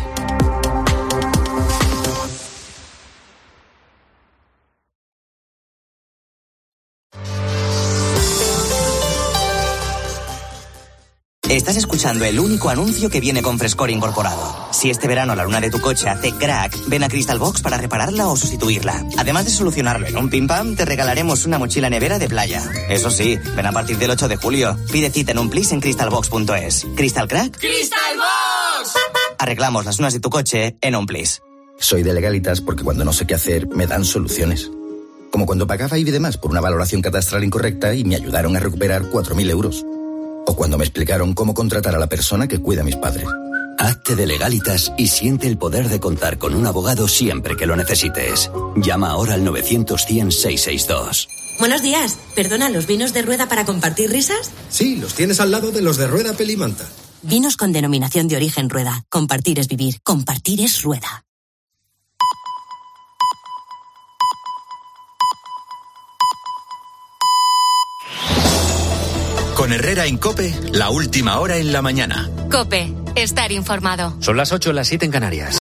Estás escuchando el único anuncio que viene con frescor incorporado. Si este verano la luna de tu coche hace crack, ven a Crystal Box para repararla o sustituirla. Además de solucionarlo en un pim pam, te regalaremos una mochila nevera de playa. Eso sí, ven a partir del ocho de julio. Pide cita en un plis en crystal box punto es. ¿Crystal Crack? ¡Crystal Box! Arreglamos las lunas de tu coche en un plis. Soy de Legalitas porque cuando no sé qué hacer, me dan soluciones. Como cuando pagaba I B I de más por una valoración catastral incorrecta y me ayudaron a recuperar cuatro mil euros. O cuando me explicaron cómo contratar a la persona que cuida a mis padres. Hazte de Legalitas y siente el poder de contar con un abogado siempre que lo necesites. Llama ahora al novecientos cien seiscientos sesenta y dos. Buenos días. Perdona, ¿los vinos de Rueda para compartir risas? Sí, los tienes al lado de los de Rueda Pelimanta. Vinos con denominación de origen Rueda. Compartir es vivir. Compartir es Rueda. Con Herrera en COPE, la última hora en la mañana. COPE, estar informado. Son las ocho, las siete en Canarias.